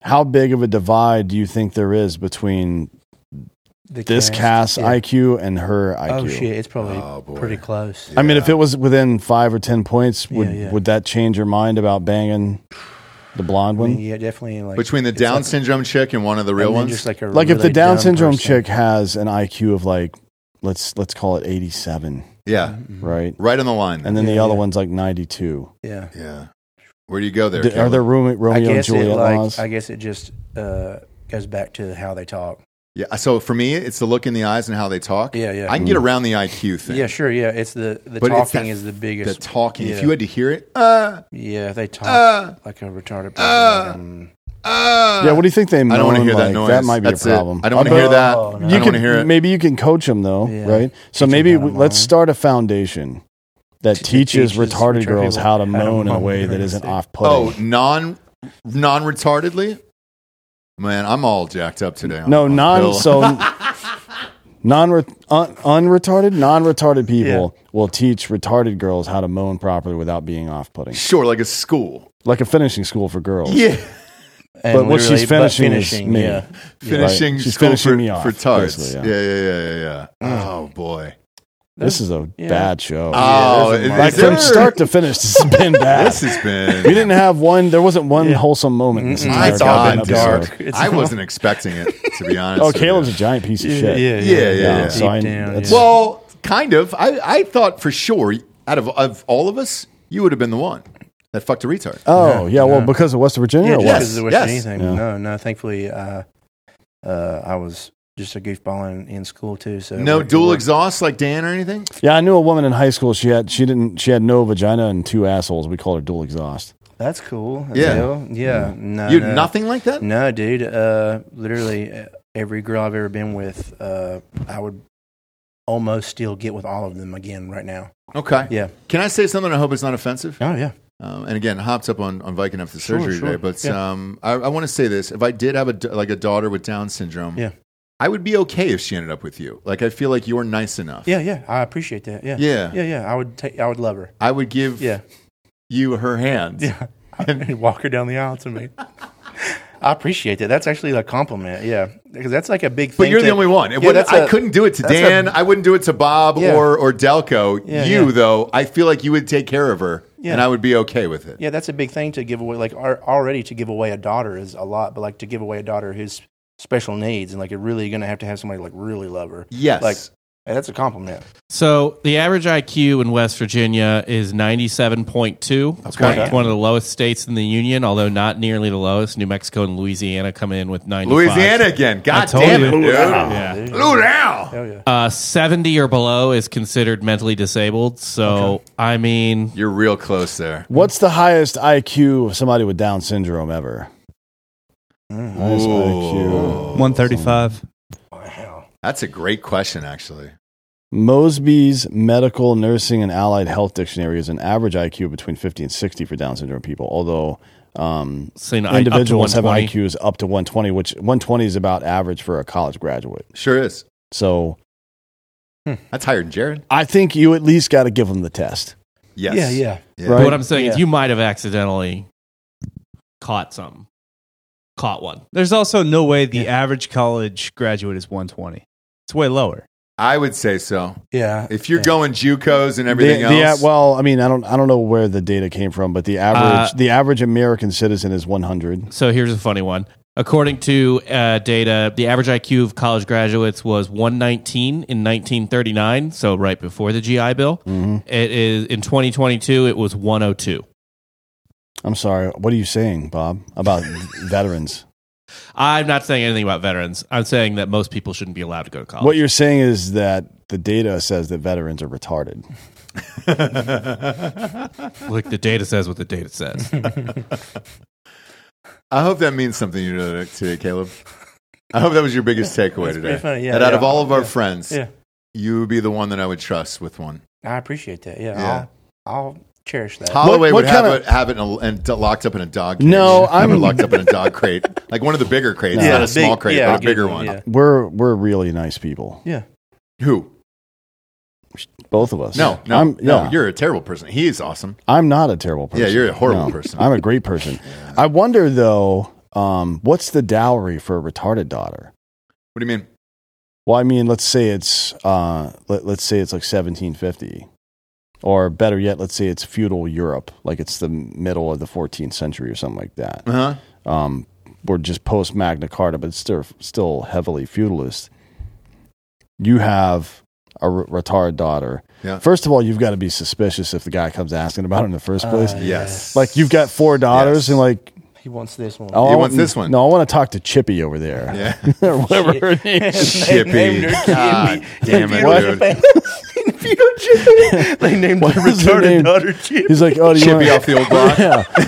how big of a divide do you think there is between this cast IQ and her IQ? Oh shit, it's probably pretty close. I mean, if it was within 5 or 10 points, would that change your mind about banging the blonde one? I mean, yeah, definitely. Like, Between the Down syndrome chick and one of the real ones? Just like if the Down syndrome chick has an IQ of like, let's call it 87. Yeah. Right? Right on the line. And then the other one's like 92. Yeah. Yeah. Where do you go there? Are there Romeo and Juliet laws? I guess it just goes back to how they talk. Yeah, so for me, it's the look in the eyes and how they talk. Yeah. I can get around the IQ thing. Yeah, sure. Yeah, it's the But talking is the biggest. The talking. Yeah. If you had to hear it, yeah, if they talk like a retarded person. Yeah, what do you think they moan? I don't want to hear like? that noise. That might be That's a problem. I don't want to hear that. I don't want to hear it. Maybe you can coach them though, right? So maybe let's start a foundation that teaches retarded girls how to moan in a way that isn't off-putting. Oh, non-retardedly? Man, I'm all jacked up today. Non-retarded people will teach retarded girls how to moan properly without being off-putting. Sure, like a school. Like a finishing school for girls. Yeah. But what she's finishing is me. Yeah. Finishing She's school finishing for, me off, for tards. basically, Yeah. Oh, boy. This is a bad show. Oh, from start to finish, this has been bad. This has been. We didn't have one. There wasn't one wholesome moment in this entire goddamn episode. I wasn't expecting it, to be honest. Oh, Caleb's a giant piece of shit. Yeah. So well, kind of. I thought for sure, out of all of us, you would have been the one that fucked a retard. Oh, yeah. Well, because of West Virginia. Yeah, or just what? because of the West Virginia thing. No. Thankfully, I was just a goofball in school too. So no dual exhaust like Dan or anything. Yeah, I knew a woman in high school. She had no vagina and 2 assholes. We called her dual exhaust. That's cool. Yeah. No, you nothing like that? No, dude. Literally every girl I've ever been with, I would almost still get with all of them again right now. Okay. Yeah. Can I say something? I hope it's not offensive. Oh yeah. And again, hopped up on Viking after surgery Sure. today. But I want to say this: if I did have a daughter with Down syndrome, I would be okay if she ended up with you. Like I feel like you're nice enough. Yeah. I appreciate that. Yeah. I would love her. I would give you her hand. Yeah. And walk her down the aisle to me. I appreciate that. That's actually a compliment. Yeah, because that's like a big thing. But you're the only one. I couldn't do it to Dan. I wouldn't do it to Bob or Delco. Though, I feel like you would take care of her, and I would be okay with it. Yeah, that's a big thing to give away. Like already to give away a daughter is a lot, but like to give away a daughter who's special needs and like you're really going to have somebody like really love her. Yes. Like that's a compliment. So the average IQ in West Virginia is 97.2. It's one of the lowest states in the union, although not nearly the lowest. New Mexico and Louisiana come in with 95. Louisiana again. God damn it, dude. Blue now. Hell yeah. 70 or below is considered mentally disabled. So, I mean... You're real close there. What's the highest IQ of somebody with Down syndrome ever? Highest IQ. 135. That's a great question, actually. Mosby's Medical, Nursing, and Allied Health Dictionary is an average IQ between 50 and 60 for Down syndrome people, although individuals have IQs up to 120, which 120 is about average for a college graduate. Sure is. So that's higher than Jared. I think you at least got to give them the test. Yes. Yeah. Right? What I'm saying is you might have accidentally caught one. There's also no way the average college graduate is 120. It's way lower. I would say so. Yeah. If you're going JUCOs and everything else. Well, I mean, I don't know where the data came from, but the average American citizen is 100. So here's a funny one. According to data, the average IQ of college graduates was 119 in 1939, so right before the GI Bill. Mm-hmm. It is in 2022. It was 102. I'm sorry. What are you saying, Bob, about veterans? I'm not saying anything about veterans. I'm saying that most people shouldn't be allowed to go to college. What you're saying is that the data says that veterans are retarded. Look, the data says what the data says. I hope that means something to you today, Caleb. I hope that was your biggest takeaway today. Funny. That out of all of our friends, you would be the one that I would trust with one. I appreciate that. Yeah. I'll cherish that. Holloway would have it locked up in a dog cage. No, have it locked up in a dog crate. Like one of the bigger crates. Not a small crate, but a bigger one. Yeah. We're really nice people. Yeah. Who? Both of us. No, you're a terrible person. He is awesome. I'm not a terrible person. Yeah, you're a horrible person. I'm a great person. I wonder, though, what's the dowry for a retarded daughter? What do you mean? Well, I mean, let's say it's let's say it's like 1750, or better yet, let's say it's feudal Europe, like it's the middle of the 14th century or something like that. Or just post Magna Carta, but it's still heavily feudalist. You have a retarded daughter. Yeah. First of all, you've got to be suspicious if the guy comes asking about it in the first place. Yes. Like you've got 4 daughters and like. He wants this one. Oh, He wants this one. No, I want to talk to Chippy over there. Yeah. Or whatever her name is. Chippy. God damn it, dude. They named What the is her retarded name? daughter Chippy. He's like, oh, do you Chippy want off the old block.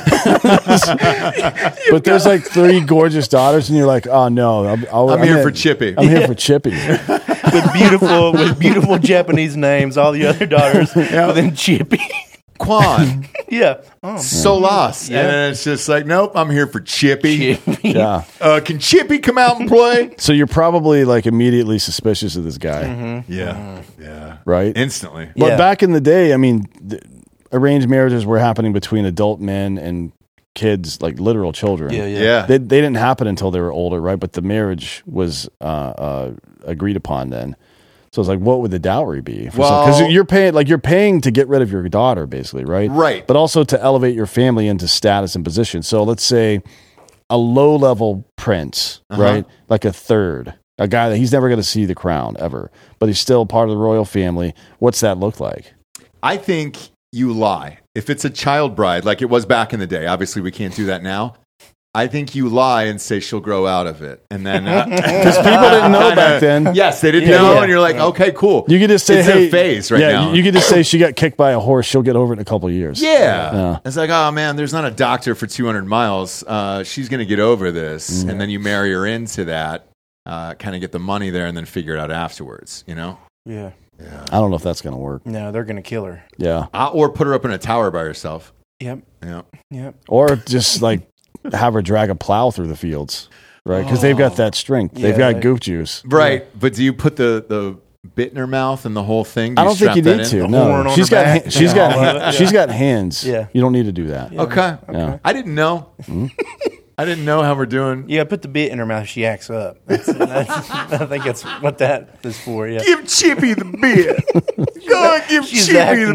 Yeah. But there's like 3 gorgeous daughters, and you're like, oh no, I'm here for Chippy. I'm here for Chippy. with beautiful Japanese names, all the other daughters, but then Chippy. Quan. Yeah. Solas. Yeah. And then it's just like, nope, I'm here for Chippy. Yeah. Can Chippy come out and play? So you're probably like immediately suspicious of this guy, Yeah. Yeah. right? Instantly. But Yeah. back in the day, I mean, arranged marriages were happening between adult men and kids, like literal children. Yeah. They didn't happen until they were older, right? But the marriage was agreed upon then. So it's like, what would the dowry be? Because you're paying to get rid of your daughter, basically, right? Right. But also to elevate your family into status and position. So let's say a low-level prince, right? Like a third, a guy that he's never going to see the crown ever, but he's still part of the royal family. What's that look like? I think you lie. If it's a child bride, like it was back in the day, obviously we can't do that now. I think you lie and say she'll grow out of it. And then... Because people didn't know back then. Yes, they didn't know. And you're like, okay, cool. You could just say, it's hey, a phase right now. You could just say she got kicked by a horse. She'll get over it in a couple of years. Yeah. It's like, oh, man, there's not a doctor for 200 miles. She's going to get over this. And then you marry her into that, kind of get the money there and then figure it out afterwards, you know? Yeah. I don't know if that's going to work. No, they're going to kill her. Yeah. Or put her up in a tower by herself. Yep. Yeah. Yep. Or just like have her drag a plow through the fields, right? Because they've got that strength. They've got goof juice. Right. But do you put the bit in her mouth and the whole thing? Do I don't think you need to. No, she's got she's got hands. Yeah. You don't need to do that. Yeah. Okay. Yeah. I didn't know. I didn't know how we're doing. Yeah, put the bit in her mouth. She acts up. I think that's what that is for. Yeah. Give Chippy the beer. Go and give She's Chippy acting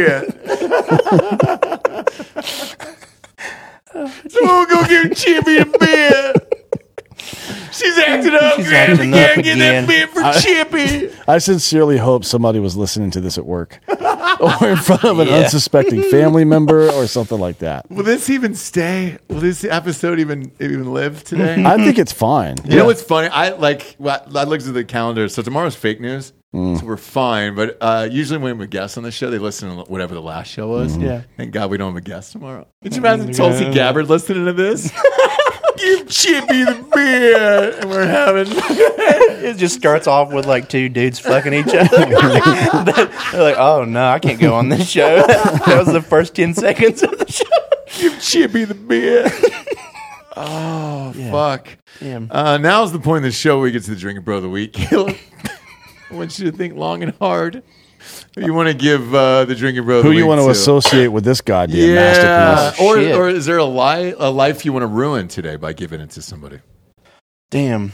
the beer. Someone go give Chippy the beer. She's acting up. She's Grab acting the up can, get that again. beer for Chippy. I sincerely hope somebody was listening to this at work or in front of an unsuspecting family member or something like that. Will this even stay? Will this episode even live today? I think it's fine. You know what's funny? I looked at the calendar. So tomorrow's fake news. So we're fine. But usually when we have a guest on the show, they listen to whatever the last show was. Yeah. Thank God we don't have a guest tomorrow. Could you imagine Tulsi Gabbard listening to this? Give Chippy the beer. And we're having... It just starts off with like 2 dudes fucking each other. They're like, oh no, I can't go on this show. That was the first 10 seconds of the show. Give Chippy the beer. Oh, fuck. Yeah. Now's the point of the show where we get to the Drinking Bro of the Week. I want you to think long and hard. You want to give the Drinking Bro of the Who Week you want to associate with this goddamn masterpiece? Or is there a life you want to ruin today by giving it to somebody? Damn.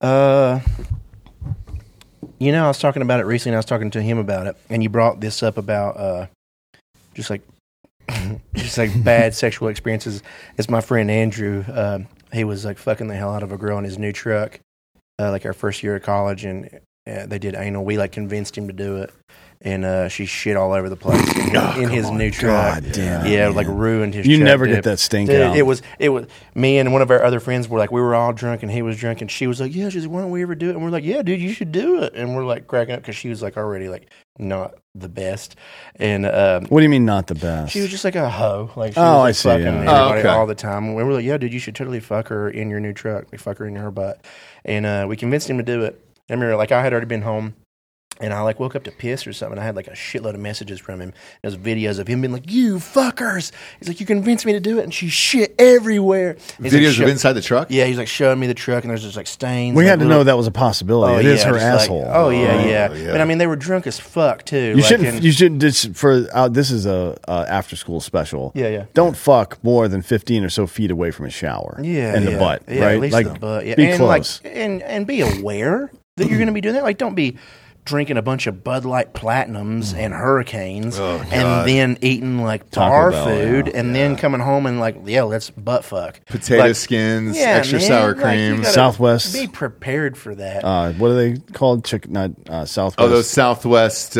You know, I was talking about it recently. And I was talking to him about it, and you brought this up about just like bad sexual experiences. It's my friend Andrew. He was like fucking the hell out of a girl in his new truck, like our first year of college, and they did anal. We like convinced him to do it, and she shit all over the place in his new truck. God damn. Yeah, like ruined his. You truck, never dude. get that stink Dude, out. It was me and one of our other friends were like, we were all drunk and he was drunk, and she was like, yeah, she's like, why don't we ever do it? And we're like, yeah, dude, you should do it. And we're like cracking up because she was like already like not the best. And what do you mean not the best? she was just like a hoe. Like she Oh, was like I see, fucking yeah. everybody Okay. all the time. And we were like, yeah, dude, you should totally fuck her in your new truck. Like fuck her in her butt. And we convinced him to do it. I remember, like, I had already been home. And I like woke up to piss or something. I had like a shitload of messages from him. There's videos of him being like, "You fuckers!" He's like, "You convinced me to do it," and she shit everywhere. He's Videos like, of inside the truck. Yeah, he's like showing me the truck, and there's just like stains. We like, had to know that was a possibility. It is her just asshole. Like, yeah. But I mean, they were drunk as fuck too. You like, shouldn't. You shouldn't. This is a after school special. Yeah. Don't fuck more than 15 or so feet away from a shower. Yeah, in the butt. Yeah, right. At least like the butt. Yeah. be and close. Like, and be aware that you're going to be doing that. Like, don't be drinking a bunch of Bud Light Platinums and Hurricanes and then eating like bar food and then coming home and like, let's butt fuck. Potato skins, extra sour cream. Southwest. Be prepared for that. What are they called? Southwest. Oh, those Southwest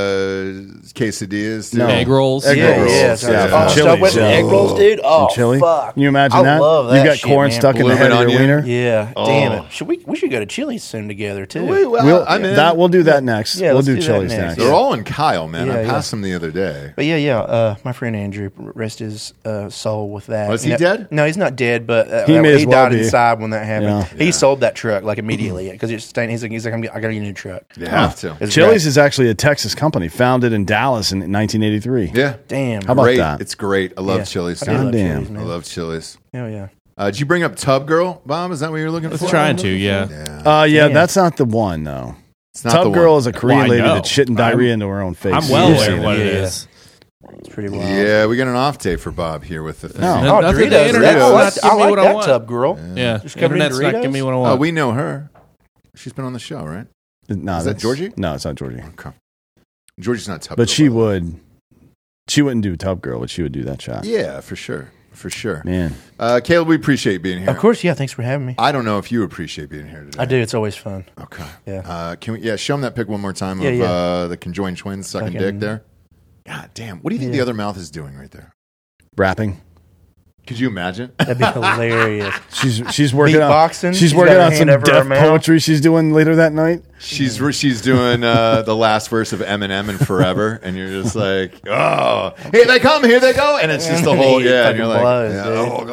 quesadillas. No. Egg rolls. Egg rolls. Southwest egg rolls, dude. Oh, chili. fuck. Can you imagine I that? love that You got shit, corn man. stuck in the head of your wiener. Yeah. Damn it. We should go to Chili's soon together too. We'll do that next. Yeah, we'll let's do do that Chili's next. next. They're all in Kyle, man. Yeah, I passed them the other day. But my friend Andrew, rest his soul with that. Was he dead? No, he's not dead, but He may as well died be. inside when that happened. Yeah. He sold that truck like immediately because it's staying. He's like, I got to get a new truck. You have to. It's Chili's great. is actually a Texas company founded in Dallas in 1983. Yeah. Damn. How about Great. that? It's great. I love Yeah. Chili's. I do love Goddamn. Chili's, I man. love Chili's. Hell yeah. Did you bring up Tub Girl, Bob? Is that what you were looking I was for? trying to, yeah. Yeah, that's not the one though. It's not the Tub Girl one. is a Korean Well, I lady know. that's shitting diarrhea into her own face. I'm well You've aware seen of what it. it is. It's pretty wild. Yeah, we got an off day for Bob here with the thing. No. Oh, Nothing Doritos. the internet's That's- not I giving me like what I that want. Tub Girl. Yeah, Just covered in internet's not giving Doritos? me what I Oh, want. we know her. She's been on the show, right? No, Is that that's- Georgie? No, it's not Georgie. Okay. Georgie's not Tub Girl. But she by the way. would. She wouldn't do Tub Girl, but she would do that shot. Yeah, for sure. For sure. Man. Caleb, we appreciate you being here. Of course, yeah. Thanks for having me. I don't know if you appreciate being here today. I do. It's always fun. Okay. Yeah. Can we? Yeah, show them that pic one more time Yeah, of the conjoined twins sucking Fucking- dick there. God damn! What do you think the other mouth is doing right there? Rapping. Could you imagine? That'd be hilarious. She's working on Beatboxing? She's She's working got her on some hand over her deaf mouth? poetry she's doing later that night. She's doing the last verse of Eminem and Forever, and you're just like, oh, here they come, here they go, and it's just the whole and you're like, blows, yeah, dude.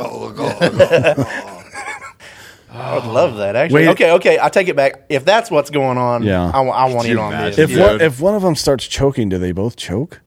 oh. I would love that. Actually, Wait. okay. I take it back. If that's what's going on, Yeah. I want Could in you on this. imagine? If one of them starts choking, do they both choke?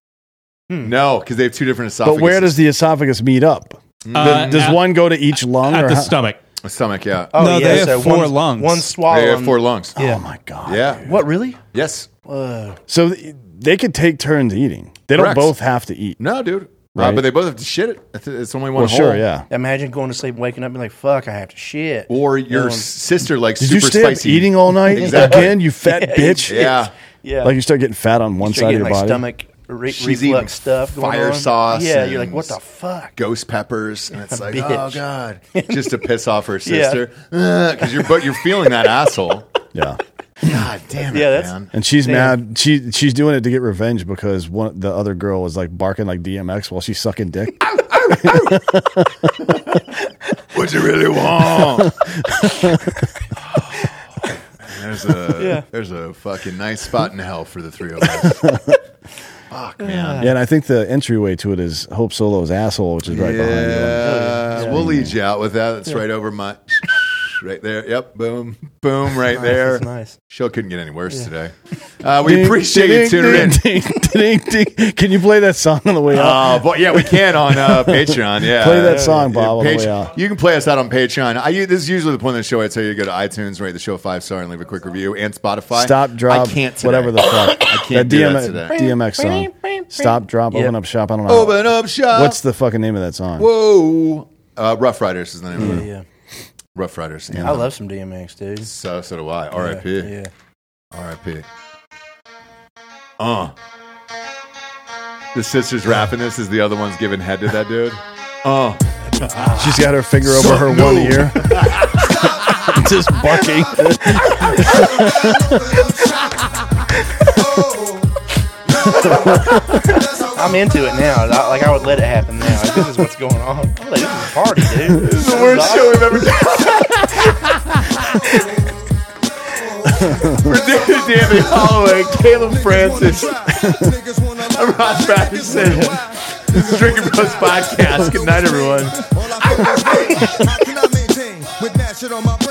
No, because they have two different esophaguses. But where does the esophagus meet up? Does one go to each lung At or the how- stomach? A stomach? Yeah. Oh, No, yeah, they have so 4 one- lungs. One swallow. They have 4 lungs. Oh my god! Yeah. What really? Yes. So they could take turns eating. They don't Correct. both have to eat. No, dude. Right. But they both have to shit it. It's only one Well, hole. sure, yeah. Imagine going to sleep, and waking up, and being like, "Fuck, I have to shit." Or your Going- sister like Did super you stay spicy up eating all night Exactly. again? You fat bitch. Yeah. Yeah, Like you start getting fat on one Start side of getting your like body. stomach She's eating reflux stuff. Going fire on. sauce Yeah, and you're like, what the fuck? Ghost peppers, and it's like, Bitch. oh god, just to piss off her sister, because you're feeling that asshole. Yeah. God damn it, Yeah, that's- man. And she's Damn. mad. She's doing it to get revenge because the other girl was like barking like DMX while she's sucking dick. What you really want? There's a fucking nice spot in hell for the three of us. Fuck, man. Yeah, and I think the entryway to it is Hope Solo's asshole, which is right behind you. Yeah, we'll lead you out with that. That's right over my. Right there. Yep. Boom. Boom. Right there. That's nice. Show couldn't get any worse today. We appreciate you tuning in. Ding, ding, ding. Can you play that song on the way out? But yeah, we can on Patreon. Yeah, Play that song, Bob, on the way out. You can play us out on Patreon. This is usually the point of the show. I tell you to go to iTunes, rate the show 5-star, and leave a quick review. And Spotify. Stop, drop, I can't today. whatever the fuck. I can't do that today. DMX song. Stop, drop, Yep. open up shop. I don't know. Open up shop. What's the fucking name of that song? Whoa? Rough Riders is the name of it. Yeah, Rough Riders. I love some DMX, dude. So do I. R.I.P. Yeah. R.I.P. The sister's rapping this as the other one's giving head to that dude. She's got her finger over her one ear. Just barking. I'm into it now. I would let it happen now. Like, this is what's going on. I'm like, this is a party, dude. This is The worst show we've ever done. For David Danny Holloway, Caleb Francis, I'm Ross Patterson. This is Drinking Bros Podcast. Good night, everyone. How can I maintain with that shit on my